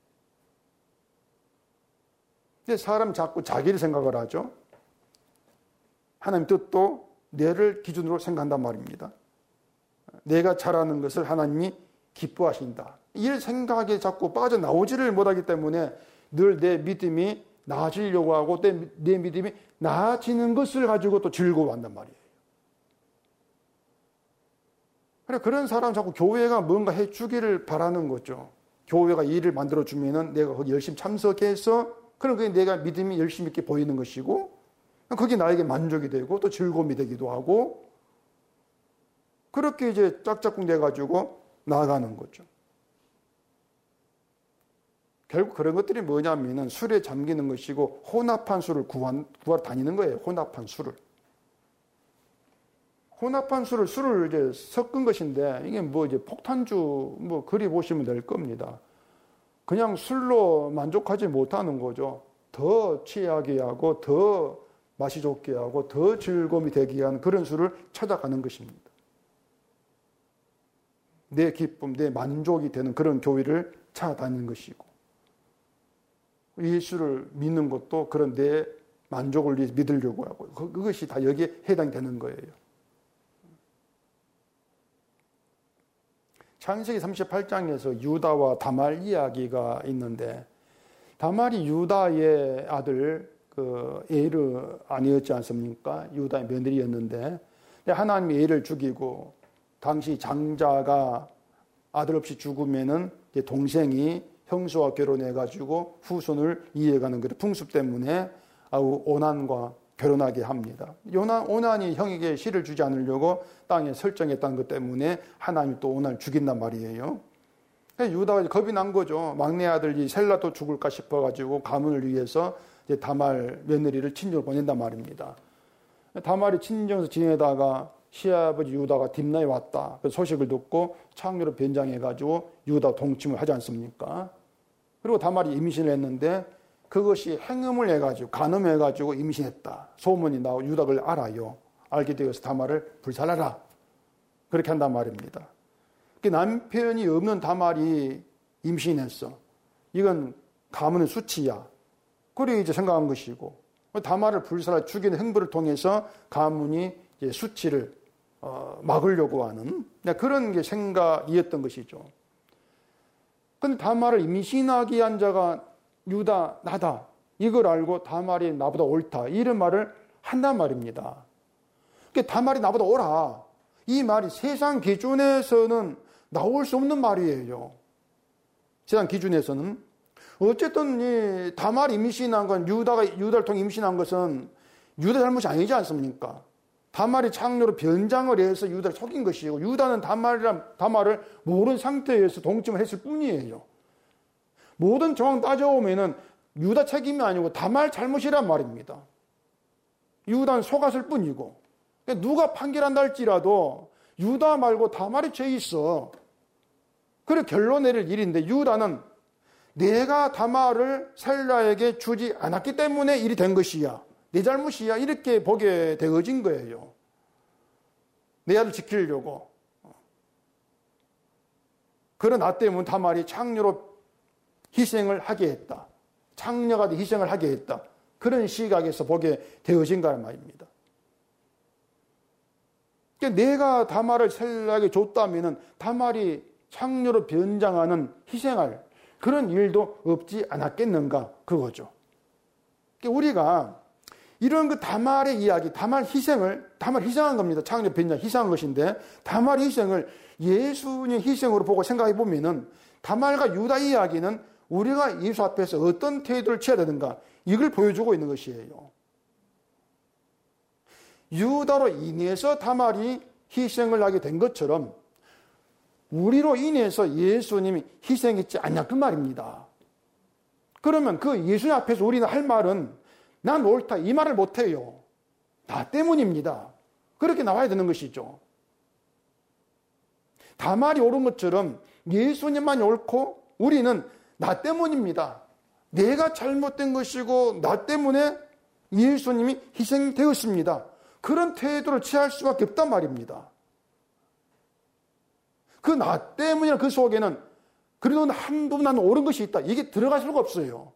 근데 사람 자꾸 자기를 생각을 하죠. 하나님 뜻도 내를 기준으로 생각한단 말입니다. 내가 잘하는 것을 하나님이 기뻐하신다. 이 생각에 자꾸 빠져나오지를 못하기 때문에 늘 내 믿음이 나아지려고 하고 내 믿음이 나아지는 것을 가지고 또 즐거워한단 말이에요. 그래 그런 사람 자꾸 교회가 뭔가 해주기를 바라는 거죠. 교회가 일을 만들어주면은 내가 거기 열심히 참석해서 그럼 그게 내가 믿음이 열심히 있게 보이는 것이고 그게 나에게 만족이 되고 또 즐거움이 되기도 하고 그렇게 이제 짝짝꿍 돼가지고 나아가는 거죠. 결국 그런 것들이 뭐냐면은 술에 잠기는 것이고 혼합한 술을 구하러 다니는 거예요. 혼합한 술을. 혼합한 술을 이제 섞은 것인데 이게 뭐 이제 폭탄주 뭐 그리 보시면 될 겁니다. 그냥 술로 만족하지 못하는 거죠. 더 취하게 하고 더 맛이 좋게 하고 더 즐거움이 되게 하는 그런 술을 찾아가는 것입니다. 내 기쁨, 내 만족이 되는 그런 교회를 찾아다니는 것이고 예수를 믿는 것도 그런 내 만족을 위해 믿으려고 하고 그것이 다 여기에 해당되는 거예요. 창세기 38장에서 유다와 다말 이야기가 있는데 다말이 유다의 아들 에르 아니었지 않습니까? 유다의 며느리였는데 하나님이 에르를 죽이고 당시 장자가 아들 없이 죽으면은 동생이 형수와 결혼해가지고 후손을 이해가는 그런 풍습 때문에 오난과 결혼하게 합니다. 오난이 형에게 씨를 주지 않으려고 땅에 설정했다는 것 때문에 하나님이 또 오난을 죽인단 말이에요. 유다가 겁이 난 거죠. 막내 아들이 셀라도 죽을까 싶어가지고 가문을 위해서 다말 며느리를 친정을 보낸단 말입니다. 다말이 친정에서 지내다가 시아버지 유다가 딥나에 왔다. 그 소식을 듣고 창녀로 변장해가지고 유다 동침을 하지 않습니까? 그리고 다말이 임신을 했는데 그것이 행음을 해가지고 간음해가지고 임신했다. 소문이 나고 유다가 그걸 알아요. 알게 되어서 다말을 불살라라. 그렇게 한단 말입니다. 남편이 없는 다말이 임신했어. 이건 가문의 수치야. 그래 이제 생각한 것이고 다말을 불살라 죽이는 행보를 통해서 가문이 이제 수치를 막으려고 하는 그런 게 생각이었던 것이죠. 근데 다말을 임신하게 한 자가 유다 나다. 이걸 알고 다말이 나보다 옳다. 이런 말을 한단 말입니다. 그러니까 다말이 나보다 옳아. 이 말이 세상 기준에서는 나올 수 없는 말이에요. 세상 기준에서는. 어쨌든 이 다말이 임신한 건 유다를 통해 임신한 것은 유다 잘못이 아니지 않습니까? 다말이 창녀로 변장을 해서 유다를 속인 것이고 유다는 다말을 모르는 상태에서 동침을 했을 뿐이에요. 모든 정황 따져오면은 유다 책임이 아니고 다말 잘못이란 말입니다. 유다는 속았을 뿐이고 그러니까 누가 판결한다 할지라도 유다 말고 다말이 죄 있어. 그래 결론 내릴 일인데 유다는 내가 다말을 셀라에게 주지 않았기 때문에 일이 된 것이야. 내 잘못이야. 이렇게 보게 되어진 거예요. 내 아들 지키려고. 그런 나 때문에 다말이 창녀로 희생을 하게 했다. 창녀가 희생을 하게 했다. 그런 시각에서 보게 되어진 거란 말입니다. 그러니까 내가 다말을 셀라에게 줬다면 다말이 창녀로 변장하는 희생할 그런 일도 없지 않았겠는가 그거죠. 그러니까 우리가 이런 그 다말의 이야기, 다말 희생한 겁니다. 창녀 변장 희생한 것인데 다말 희생을 예수님 희생으로 보고 생각해 보면은 다말과 유다 이야기는 우리가 예수 앞에서 어떤 태도를 취해야 되는가 이걸 보여주고 있는 것이에요. 유다로 인해서 다말이 희생을 하게 된 것처럼 우리로 인해서 예수님이 희생했지 않냐 그 말입니다. 그러면 그 예수님 앞에서 우리는 할 말은 난 옳다 이 말을 못해요. 나 때문입니다. 그렇게 나와야 되는 것이죠. 다말이 옳은 것처럼 예수님만이 옳고 우리는 나 때문입니다. 내가 잘못된 것이고 나 때문에 예수님이 희생되었습니다. 그런 태도를 취할 수밖에 없단 말입니다. 그 나 때문이나 그 속에는 그래도 한 부분 나는 옳은 것이 있다. 이게 들어갈 수가 없어요.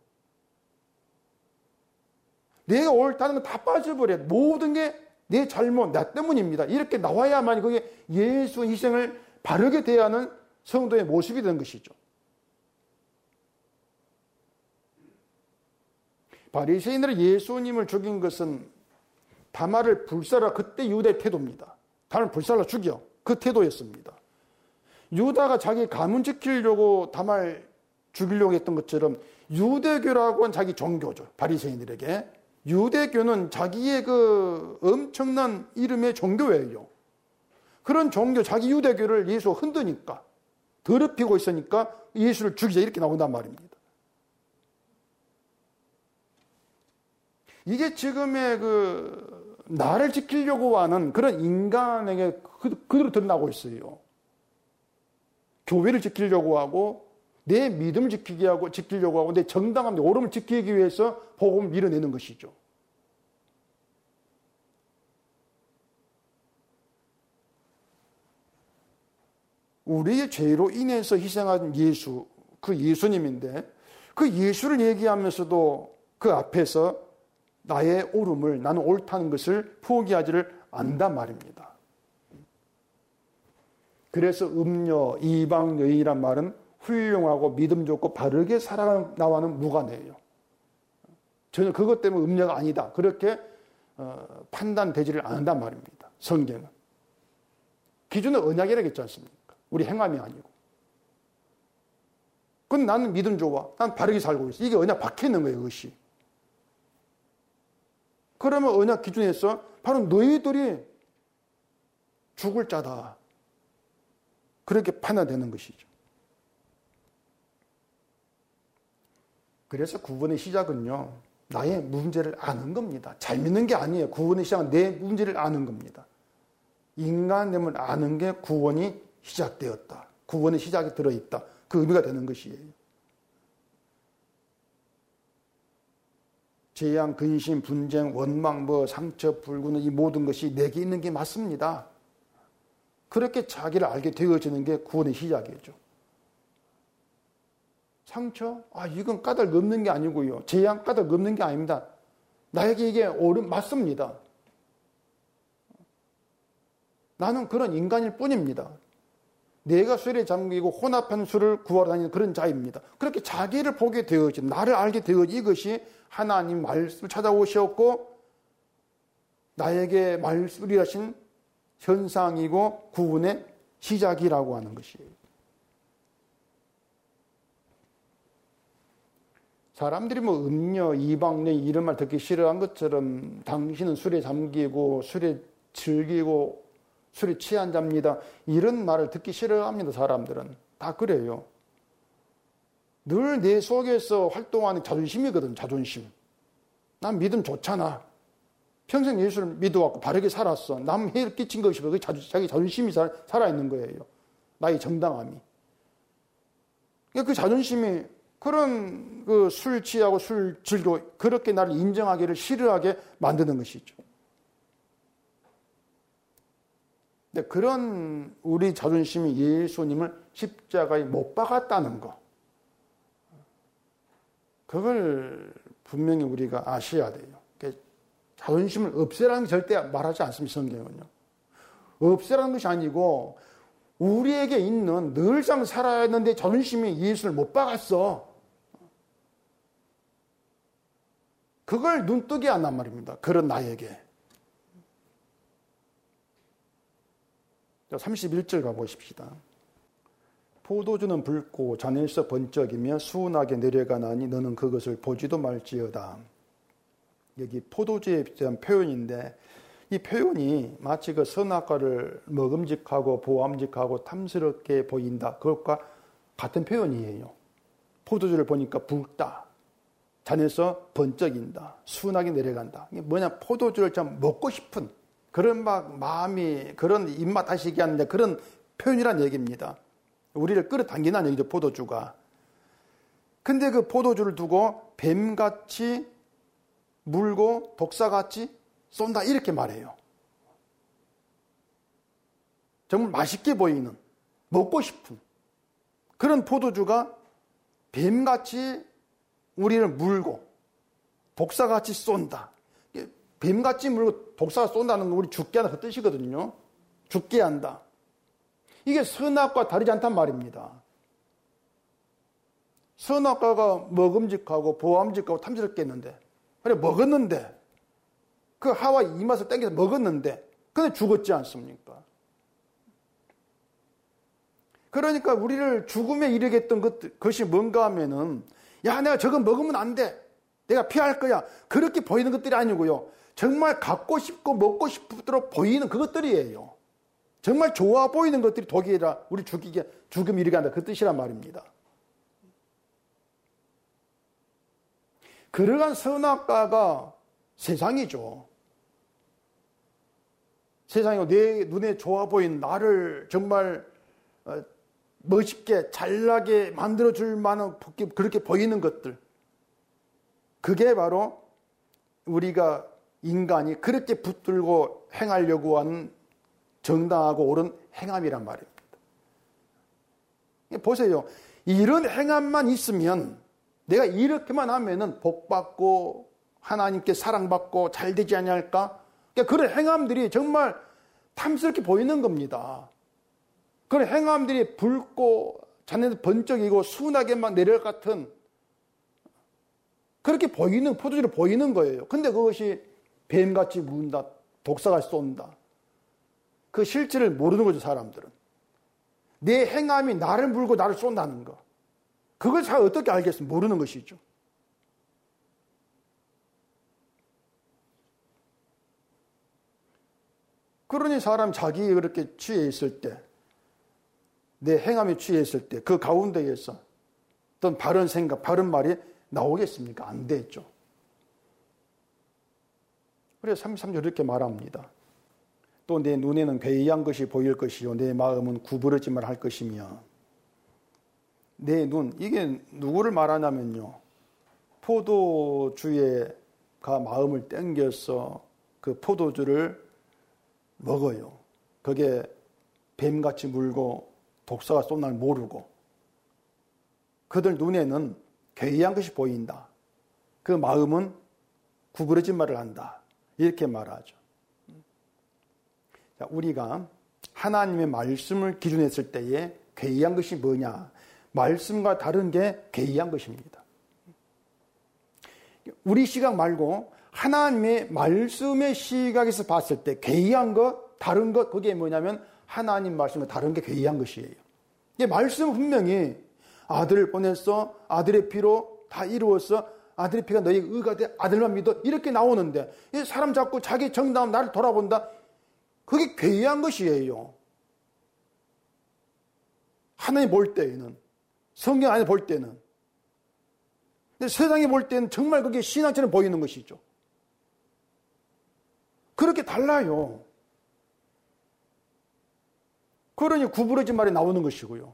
내가 옳다는 건 다 빠져버려. 모든 게 내 잘못, 나 때문입니다. 이렇게 나와야만 그게 예수 희생을 바르게 대해야 하는 성도의 모습이 되는 것이죠. 바리새인들이 예수님을 죽인 것은 다말을 불살라 그때 유다의 태도입니다. 다말을 불살라 죽여. 그 태도였습니다. 유다가 자기 가문 지키려고 다말 죽이려고 했던 것처럼 유대교라고 하는 자기 종교죠. 바리새인들에게. 유대교는 자기의 그 엄청난 이름의 종교예요. 그런 종교, 자기 유대교를 예수가 흔드니까, 더럽히고 있으니까 예수를 죽이자 이렇게 나온단 말입니다. 이게 지금의 그 나를 지키려고 하는 그런 인간에게 그대로 드러나고 있어요. 교회를 지키려고 하고 내 믿음을 지키려고 하고 내 정당함, 내 옳음을 지키기 위해서 복음을 밀어내는 것이죠. 우리의 죄로 인해서 희생한 예수, 그 예수님인데 그 예수를 얘기하면서도 그 앞에서 나의 옳음을, 나는 옳다는 것을 포기하지를 않는단 말입니다. 그래서 음녀, 이방 여인이란 말은 훌륭하고 믿음 좋고 바르게 살아나와는 무관해요. 전혀 그것 때문에 음녀가 아니다. 그렇게 판단되지를 않는단 말입니다. 성경은. 기준은 언약이라고 했지 않습니까? 우리 행함이 아니고. 그건 나는 믿음 좋아. 난 바르게 살고 있어. 이게 언약 박혀 있는 거예요, 그것이. 그러면 언약 기준에서 바로 너희들이 죽을 자다. 그렇게 판단되는 것이죠. 그래서 구원의 시작은요, 나의 문제를 아는 겁니다. 잘 믿는 게 아니에요. 구원의 시작은 내 문제를 아는 겁니다. 인간됨을 아는 게 구원이 시작되었다. 구원의 시작이 들어있다. 그 의미가 되는 것이에요. 재앙, 근심, 분쟁, 원망, 상처, 불구는 이 모든 것이 내게 있는 게 맞습니다. 그렇게 자기를 알게 되어지는 게 구원의 시작이죠. 상처? 이건 까닭 없는 게 아니고요. 재앙 까닭 없는 게 아닙니다. 나에게 이게 맞습니다. 나는 그런 인간일 뿐입니다. 내가 술에 잠기고 혼합한 술을 구하러 다니는 그런 자입니다. 그렇게 자기를 보게 되어지, 나를 알게 되어지, 이것이 하나님 말씀을 찾아오셨고 나에게 말씀을 하신 현상이고 구원의 시작이라고 하는 것이에요. 사람들이 음료, 이방인 이런 말 듣기 싫어한 것처럼 당신은 술에 잠기고 술에 즐기고 술에 취한 자입니다. 이런 말을 듣기 싫어합니다. 사람들은 다 그래요. 늘 내 속에서 활동하는 자존심이거든. 자존심. 난 믿음 좋잖아. 평생 예수를 믿어왔고 바르게 살았어. 남 해를 끼친 것이 그 자기 자존심이 살아있는 거예요. 나의 정당함이. 그 자존심이 그런 술 취하고 술 즐기고 그렇게 나를 인정하기를 싫어하게 만드는 것이죠. 근데 그런 우리 자존심이 예수님을 십자가에 못 박았다는 거. 그걸 분명히 우리가 아셔야 돼요. 자존심을 없애라는 게 절대 말하지 않습니다. 성경은요. 없애라는 것이 아니고 우리에게 있는 늘상 살아야 했는데 자존심이 예수를 못 박았어. 그걸 눈뜨게 한단 말입니다. 그런 나에게. 31절 가보십시다. 포도주는 붉고 잔에서 번쩍이며 수운하게 내려가나니 너는 그것을 보지도 말지어다. 여기 포도주에 대한 표현인데 이 표현이 마치 그 선악과를 먹음직하고 보암직하고 탐스럽게 보인다. 그것과 같은 표현이에요. 포도주를 보니까 붉다. 잔에서 번쩍인다. 수운하게 내려간다. 이게 뭐냐? 포도주를 좀 먹고 싶은 그런 마음이 그런 입맛 다시게 하는 그런 표현이란 얘기입니다. 우리를 끌어당기는 얘기죠. 포도주가. 근데 그 포도주를 두고 뱀같이 물고 독사같이 쏜다 이렇게 말해요. 정말 맛있게 보이는 먹고 싶은 그런 포도주가 뱀같이 우리를 물고 독사같이 쏜다. 뱀같이 물고 독사가 쏜다는 건 우리 죽게 한다 그 뜻이거든요. 죽게 한다. 이게 선악과 다르지 않단 말입니다. 선악과가 먹음직하고 보암직하고 탐스럽겠는데 그래 먹었는데 그 하와 이 맛을 땡겨서 먹었는데 근데 죽었지 않습니까? 그러니까 우리를 죽음에 이르게 했던 것이 뭔가 하면은 야 내가 저거 먹으면 안 돼. 내가 피할 거야. 그렇게 보이는 것들이 아니고요. 정말 갖고 싶고 먹고 싶도록 보이는 그것들이에요. 정말 좋아 보이는 것들이 독이라 우리 죽음 이르게 한다. 그 뜻이란 말입니다. 그러한 선악과가 세상이죠. 세상이 내 눈에 좋아 보이는 나를 정말 멋있게 잘나게 만들어줄 만한 그렇게 보이는 것들. 그게 바로 우리가 인간이 그렇게 붙들고 행하려고 하는 정당하고 옳은 행함이란 말입니다. 보세요. 이런 행함만 있으면 내가 이렇게만 하면은 복받고 하나님께 사랑받고 잘 되지 않을까? 그러니까 그런 행함들이 정말 탐스럽게 보이는 겁니다. 그런 행함들이 붉고 잔에서 번쩍이고 순하게만 내려갈 것 같은 그렇게 보이는 포도주를 보이는 거예요. 근데 그것이 뱀같이 문다, 독사같이 쏜다. 그 실체를 모르는 거죠, 사람들은. 내 행함이 나를 물고 나를 쏜다는 거. 그걸 잘 어떻게 알겠습니까? 모르는 것이죠. 그러니 사람 자기 그렇게 취해 있을 때, 내 행함에 취해 있을 때, 그 가운데에서 어떤 바른 생각, 바른 말이 나오겠습니까? 안 되죠. 그래서 33절 이렇게 말합니다. 또 내 눈에는 괴이한 것이 보일 것이요 내 마음은 구부러짐을 할 것이며. 내 눈, 이게 누구를 말하냐면요, 포도주가 마음을 땡겨서 그 포도주를 먹어요. 그게 뱀같이 물고 독사가 쏜날 모르고 그들 눈에는 괴이한 것이 보인다. 그 마음은 구부러진 말을 한다. 이렇게 말하죠. 자, 우리가 하나님의 말씀을 기준했을 때에 괴이한 것이 뭐냐? 말씀과 다른 게 괴이한 것입니다. 우리 시각 말고 하나님의 말씀의 시각에서 봤을 때 괴이한 것, 다른 것, 그게 뭐냐면 하나님 말씀과 다른 게 괴이한 것이에요. 이 말씀은 분명히 아들을 보냈어, 아들의 피로 다 이루었어, 아들의 피가 너희 의가 돼, 아들만 믿어, 이렇게 나오는데 이 사람 자꾸 자기 정다운 나를 돌아본다. 그게 괴이한 것이에요. 하나님 볼 때에는, 성경 안에 볼 때는. 근데 세상에 볼 때는 정말 그게 신앙처럼 보이는 것이죠. 그렇게 달라요. 그러니 구부러진 말이 나오는 것이고요.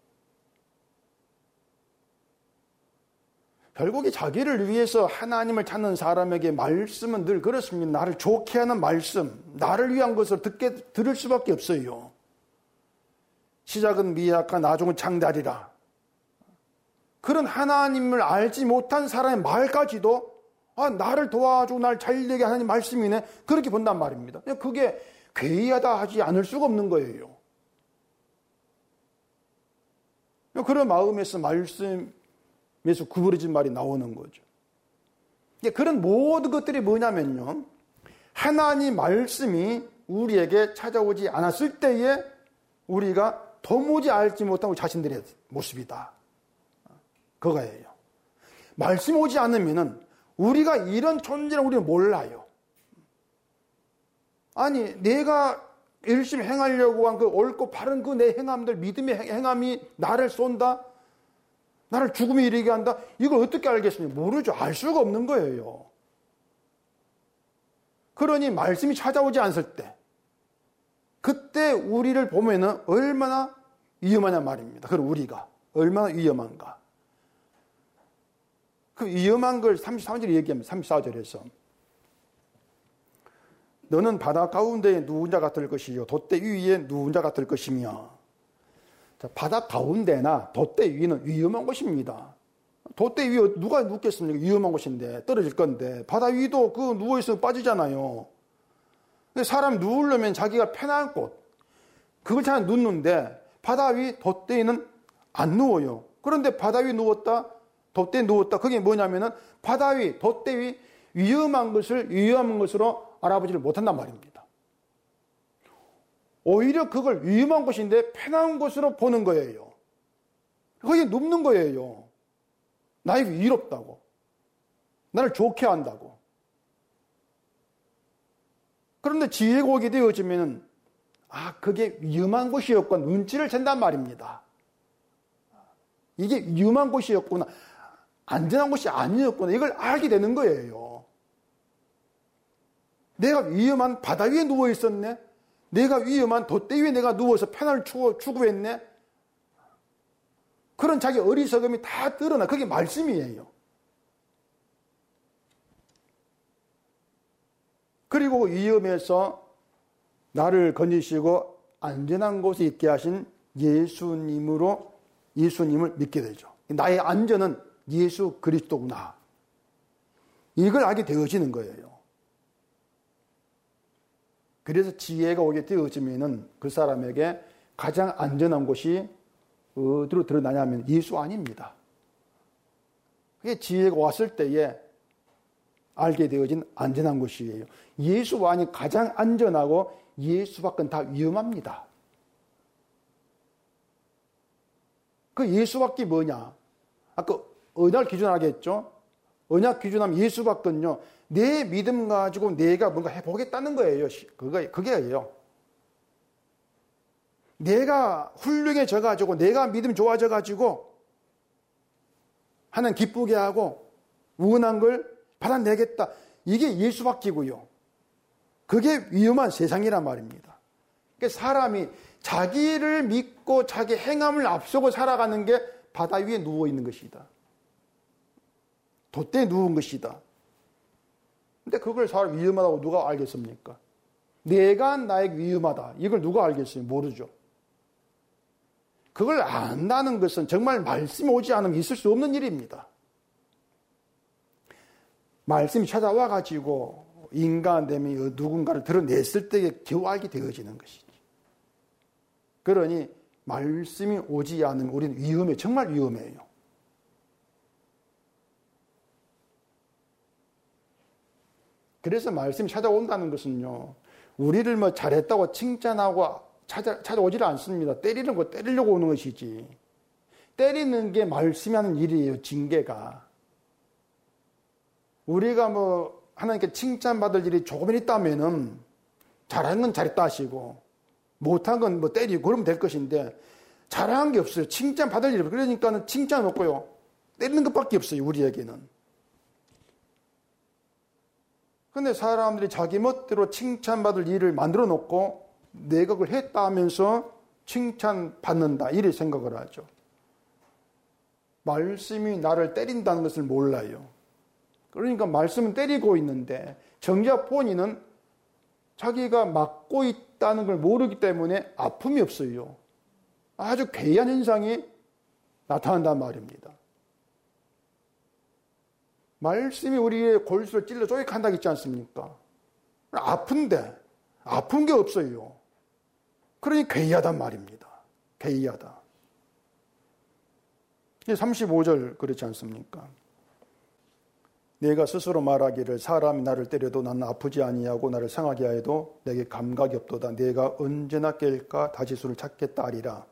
결국에 자기를 위해서 하나님을 찾는 사람에게 말씀은 늘 그렇습니다. 나를 좋게 하는 말씀, 나를 위한 것을 들을 수밖에 없어요. 시작은 미약한 나중은 창대하리라. 그런 하나님을 알지 못한 사람의 말까지도 나를 도와주고 나를 잘되게 하는 말씀이네, 그렇게 본단 말입니다. 그게 괴이하다 하지 않을 수가 없는 거예요. 그런 마음에서 말씀에서 구부러진 말이 나오는 거죠. 그런 모든 것들이 뭐냐면요, 하나님 말씀이 우리에게 찾아오지 않았을 때에 우리가 도무지 알지 못한 우리 자신들의 모습이다. 그거예요. 말씀이 오지 않으면은 우리가 이런 존재를 우리는 몰라요. 아니, 내가 열심히 행하려고 한 그 옳고 바른 그 내 행함들, 믿음의 행함이 나를 쏜다? 나를 죽음에 이르게 한다? 이걸 어떻게 알겠습니까? 모르죠. 알 수가 없는 거예요. 그러니 말씀이 찾아오지 않을 때, 그때 우리를 보면은 얼마나 위험하냐 말입니다. 그럼 우리가 얼마나 위험한가. 그 위험한 걸 33절에 얘기합니다. 34절에서. 너는 바다 가운데에 누운 자 같을 것이요 돛대 위에 누운 자 같을 것이며. 자, 바다 가운데나 돛대 위는 위험한 곳입니다. 돛대 위에 누가 눕겠습니까? 위험한 곳인데, 떨어질 건데. 바다 위도 그 누워있으면 빠지잖아요. 사람 누우려면 자기가 편한 곳, 그걸 잘 눕는데 바다 위 돛대 위는 안 누워요. 그런데 바다 위 누웠다, 돛대에 누웠다. 그게 뭐냐면은 바다 위, 돛대 위 위험한 것을 위험한 것으로 알아보지를 못한단 말입니다. 오히려 그걸 위험한 곳인데 편한 곳으로 보는 거예요. 거기에 눕는 거예요. 나에게 위롭다고. 나를 좋게 한다고. 그런데 지혜가 오게 되어지면은 그게 위험한 곳이었고 눈치를 챈단 말입니다. 이게 위험한 곳이었구나, 안전한 곳이 아니었구나, 이걸 알게 되는 거예요. 내가 위험한 바다 위에 누워 있었네. 내가 위험한 돛대 위에 내가 누워서 편을 추구했네. 그런 자기 어리석음이 다 드러나. 그게 말씀이에요. 그리고 위험에서 나를 건지시고 안전한 곳에 있게 하신 예수님을 믿게 되죠. 나의 안전은 예수 그리스도구나. 이걸 알게 되어지는 거예요. 그래서 지혜가 오게 되어지면은 그 사람에게 가장 안전한 곳이 어디로 드러나냐면 예수 안입니다. 그게 지혜가 왔을 때에 알게 되어진 안전한 곳이에요. 예수 안이 가장 안전하고 예수 밖은 다 위험합니다. 그 예수 밖이 뭐냐? 아까 언약 기준하겠죠? 언약 기준하면 예수 밖은요, 내 믿음 가지고 내가 뭔가 해보겠다는 거예요. 그게예요. 내가 훌륭해져가지고, 내가 믿음 좋아져가지고, 하나님 기쁘게 하고, 원한 걸 받아내겠다. 이게 예수 밖이고요. 그게 위험한 세상이란 말입니다. 그러니까 사람이 자기를 믿고 자기 행함을 앞서고 살아가는 게 바다 위에 누워 있는 것이다. 돛대에 누운 것이다. 근데 그걸 사람 위험하다고 누가 알겠습니까? 내가 나에게 위험하다. 이걸 누가 알겠어요? 모르죠. 그걸 안다는 것은 정말 말씀이 오지 않으면 있을 수 없는 일입니다. 말씀이 찾아와 가지고 인간됨이 누군가를 드러냈을 때에 겨우 알게 되어지는 것이지. 그러니 말씀이 오지 않으면 우리는 위험해, 정말 위험해요. 그래서 말씀이 찾아온다는 것은요, 우리를 뭐 잘했다고 칭찬하고 찾아오지를 않습니다. 때리는 거 때리려고 오는 것이지. 때리는 게 말씀이 하는 일이에요, 징계가. 우리가 뭐 하나님께 칭찬받을 일이 조금 있다면은 잘한 건 잘했다 하시고 못한 건 뭐 때리고 그러면 될 것인데 잘한 게 없어요. 칭찬받을 일이. 그러니까는 칭찬 없고요. 때리는 것밖에 없어요, 우리에게는. 근데 사람들이 자기 멋대로 칭찬받을 일을 만들어 놓고 내가 그걸 했다 하면서 칭찬받는다, 이렇게 생각을 하죠. 말씀이 나를 때린다는 것을 몰라요. 그러니까 말씀은 때리고 있는데 정작 본인은 자기가 맞고 있다는 걸 모르기 때문에 아픔이 없어요. 아주 괴이한 현상이 나타난단 말입니다. 말씀이 우리의 골수를 찔러 쪼익한다고 있지 않습니까? 아픈데 아픈 게 없어요. 그러니 괴이하단 말입니다. 괴이하다. 35절 그렇지 않습니까? 내가 스스로 말하기를 사람이 나를 때려도 나는 아프지 아니하고 나를 상하게 하여도 내게 감각이 없도다. 내가 언제나 깰까 다시수를 찾겠다 하리라.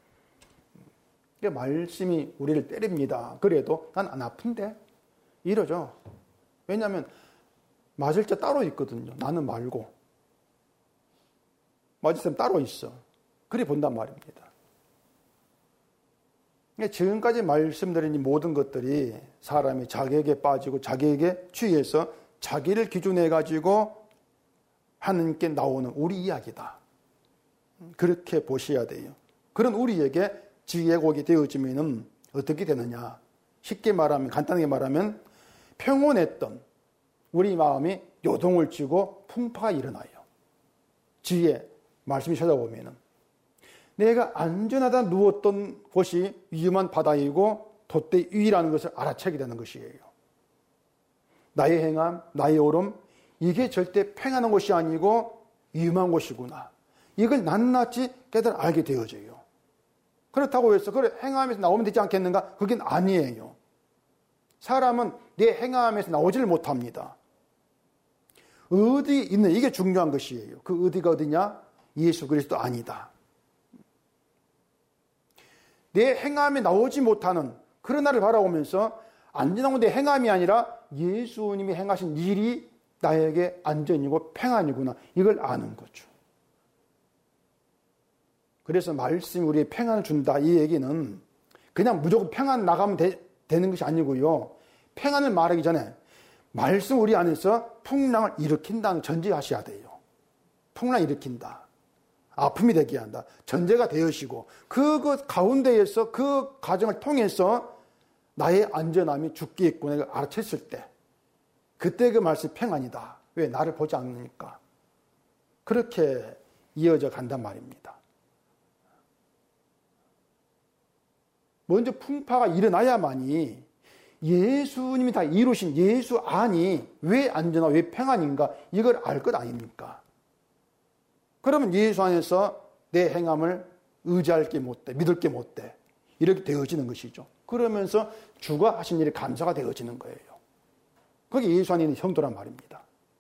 말씀이 우리를 때립니다. 그래도 난 안 아픈데? 이러죠. 왜냐하면 맞을 자 따로 있거든요. 나는 말고. 맞을 사람 따로 있어. 그리 본단 말입니다. 지금까지 말씀드린 이 모든 것들이 사람이 자기에게 빠지고 자기에게 취해서 자기를 기준해 가지고 하나님께 나오는 우리 이야기다. 그렇게 보셔야 돼요. 그런 우리에게 지혜가 오게 되어지면 어떻게 되느냐. 쉽게 말하면, 간단하게 말하면 평온했던 우리 마음이 요동을 치고 풍파가 일어나요. 지혜, 말씀이 찾아오면은. 내가 안전하다 누웠던 곳이 위험한 바다이고 돛대 위라는 것을 알아채게 되는 것이에요. 나의 행함, 나의 옳음, 이게 절대 평안한 곳이 아니고 위험한 곳이구나. 이걸 낱낱이 깨달아 알게 되어져요. 그렇다고 해서 그래 행함에서 나오면 되지 않겠는가? 그게 아니에요. 사람은 내 행함에서 나오지를 못합니다. 어디 있는, 이게 중요한 것이에요. 그 어디가 어디냐? 예수 그리스도 아니다. 내 행함에 나오지 못하는 그런 날을 바라보면서 안전한 건 내 행함이 아니라 예수님이 행하신 일이 나에게 안전이고 평안이구나. 이걸 아는 거죠. 그래서 말씀이 우리에게 평안을 준다. 이 얘기는 그냥 무조건 평안 나가면 되는 것이 아니고요. 평안을 말하기 전에 말씀 우리 안에서 풍랑을 일으킨다는 전제하셔야 돼요. 풍랑 일으킨다. 아픔이 되게 한다. 전제가 되으시고 그 가운데에서 그 과정을 통해서 나의 안전함이 죽게 있구나 이걸 알아챘을 때 그때 그 말씀이 평안이다. 왜? 나를 보지 않으니까. 그렇게 이어져 간단 말입니다. 먼저 풍파가 일어나야만이 예수님이 다 이루신 예수 안이 왜 안전하고 왜 평안인가 이걸 알 것 아닙니까? 그러면 예수 안에서 내 행함을 의지할 게 못 돼, 믿을 게 못 돼. 이렇게 되어지는 것이죠. 그러면서 주가 하신 일이 감사가 되어지는 거예요. 그게 예수 안에 있는 형도란 말입니다.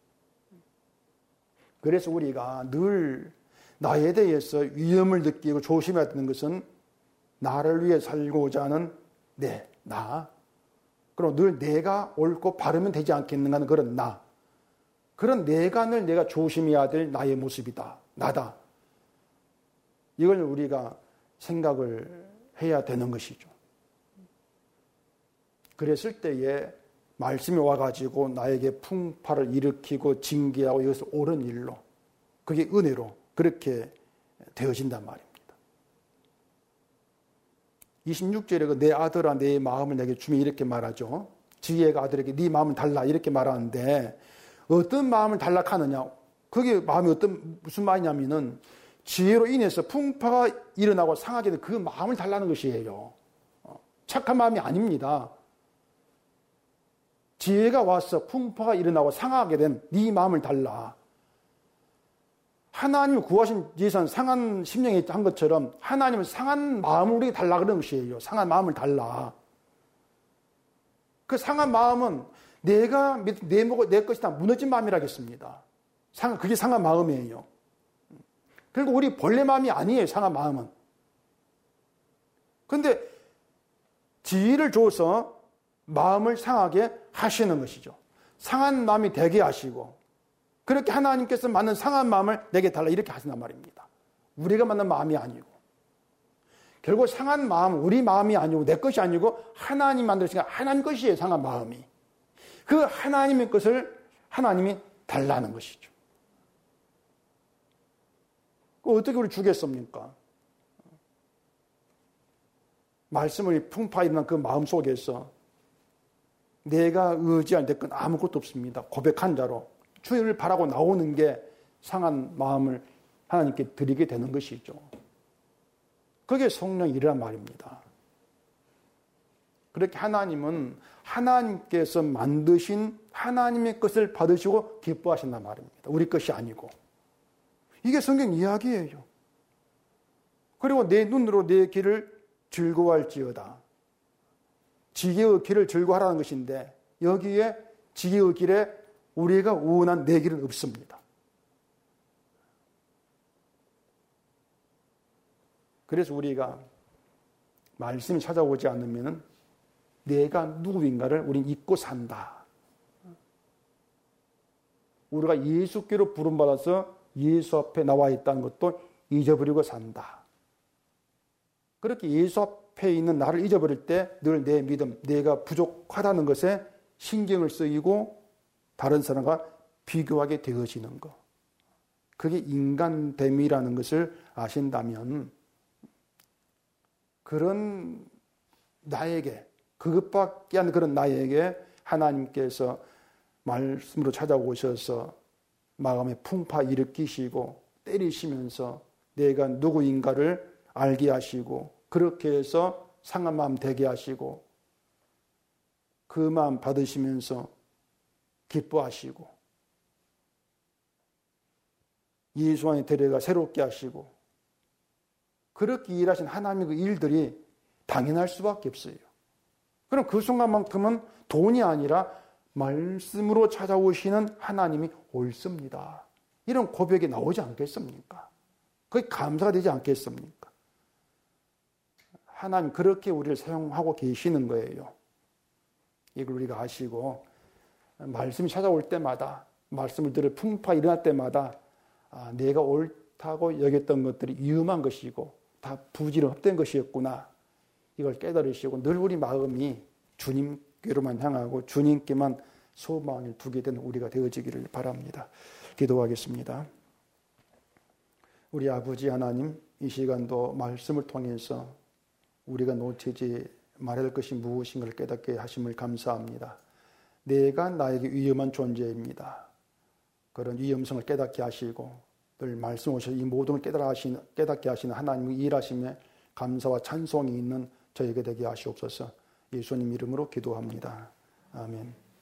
그래서 우리가 늘 나에 대해서 위험을 느끼고 조심해야 되는 것은 나를 위해 살고자 하는 나. 그리고 늘 내가 옳고 바르면 되지 않겠는가 하는 그런 나. 그런 내가 늘 내가 조심해야 될 나의 모습이다. 나다. 이걸 우리가 생각을 해야 되는 것이죠. 그랬을 때에 말씀이 와가지고 나에게 풍파를 일으키고 징계하고 이것을 옳은 일로, 그게 은혜로 그렇게 되어진단 말입니다. 26절에 내 아들아 내 마음을 내게 주면 이렇게 말하죠. 지혜가 아들에게 네 마음을 달라 이렇게 말하는데, 어떤 마음을 달라하느냐, 그게 마음이 무슨 말이냐면은 지혜로 인해서 풍파가 일어나고 상하게 된 그 마음을 달라는 것이에요. 착한 마음이 아닙니다. 지혜가 와서 풍파가 일어나고 상하게 된 네 마음을 달라. 하나님을 구하신 예선 상한 심령에 한 것처럼 하나님은 상한 마음을 우리에게 달라 그러는 것이에요. 상한 마음을 달라. 그 상한 마음은 내 것이 다 무너진 마음이라겠습니다. 그게 상한 마음이에요. 그리고 우리 본래 마음이 아니에요. 상한 마음은. 그런데 지혜를 줘서 마음을 상하게 하시는 것이죠. 상한 마음이 되게 하시고, 그렇게 하나님께서 만든 상한 마음을 내게 달라 이렇게 하신단 말입니다. 우리가 만든 마음이 아니고, 결국 상한 마음, 우리 마음이 아니고 내 것이 아니고 하나님 만드시니까 하나님 것이에요. 상한 마음이. 그 하나님의 것을 하나님이 달라는 것이죠. 어떻게 우리 주겠습니까? 말씀을 풍파 일어난 그 마음 속에서 내가 의지할 내 건 아무것도 없습니다. 고백한 자로 주를 바라고 나오는 게 상한 마음을 하나님께 드리게 되는 것이죠. 그게 성령의 일이란 말입니다. 그렇게 하나님은 하나님께서 만드신 하나님의 것을 받으시고 기뻐하신단 말입니다. 우리 것이 아니고. 이게 성경 이야기예요. 그리고 내 눈으로 내 길을 즐거워할지어다. 지혜의 길을 즐거워하라는 것인데, 여기에 지혜의 길에 우리가 원한 내 길은 없습니다. 그래서 우리가 말씀이 찾아오지 않으면 내가 누구인가를 우린 잊고 산다. 우리가 예수께로 부름받아서 예수 앞에 나와 있다는 것도 잊어버리고 산다. 그렇게 예수 앞에 있는 나를 잊어버릴 때 늘 내 믿음, 내가 부족하다는 것에 신경을 쓰이고 다른 사람과 비교하게 되어지는 것. 그게 인간됨이라는 것을 아신다면, 그런 나에게, 그것밖에 안 그런 나에게 하나님께서 말씀으로 찾아오셔서 마음에 풍파 일으키시고 때리시면서 내가 누구인가를 알게 하시고, 그렇게 해서 상한 마음 되게 하시고, 그 마음 받으시면서 기뻐하시고, 예수 안에 데려가 새롭게 하시고, 그렇게 일하신 하나님의 그 일들이 당연할 수밖에 없어요. 그럼 그 순간만큼은 돈이 아니라 말씀으로 찾아오시는 하나님이 옳습니다. 이런 고백이 나오지 않겠습니까? 그게 감사가 되지 않겠습니까? 하나님 그렇게 우리를 사용하고 계시는 거예요. 이걸 우리가 아시고, 말씀이 찾아올 때마다, 말씀을 들을 풍파 일어날 때마다 내가 옳다고 여겼던 것들이 위험한 것이고 다 부질은 헛된 것이었구나, 이걸 깨달으시고 늘 우리 마음이 주님께로만 향하고 주님께만 소망을 두게 되는 우리가 되어지기를 바랍니다. 기도하겠습니다. 우리 아버지 하나님, 이 시간도 말씀을 통해서 우리가 놓치지 말아야 할 것이 무엇인가를 깨닫게 하심을 감사합니다. 내가 나에게 위험한 존재입니다. 그런 위험성을 깨닫게 하시고 늘 말씀 오셔서 이 모든 걸 깨닫게 하시는 하나님의 일하심에 감사와 찬송이 있는 저에게 되게 하시옵소서. 예수님 이름으로 기도합니다. 아멘.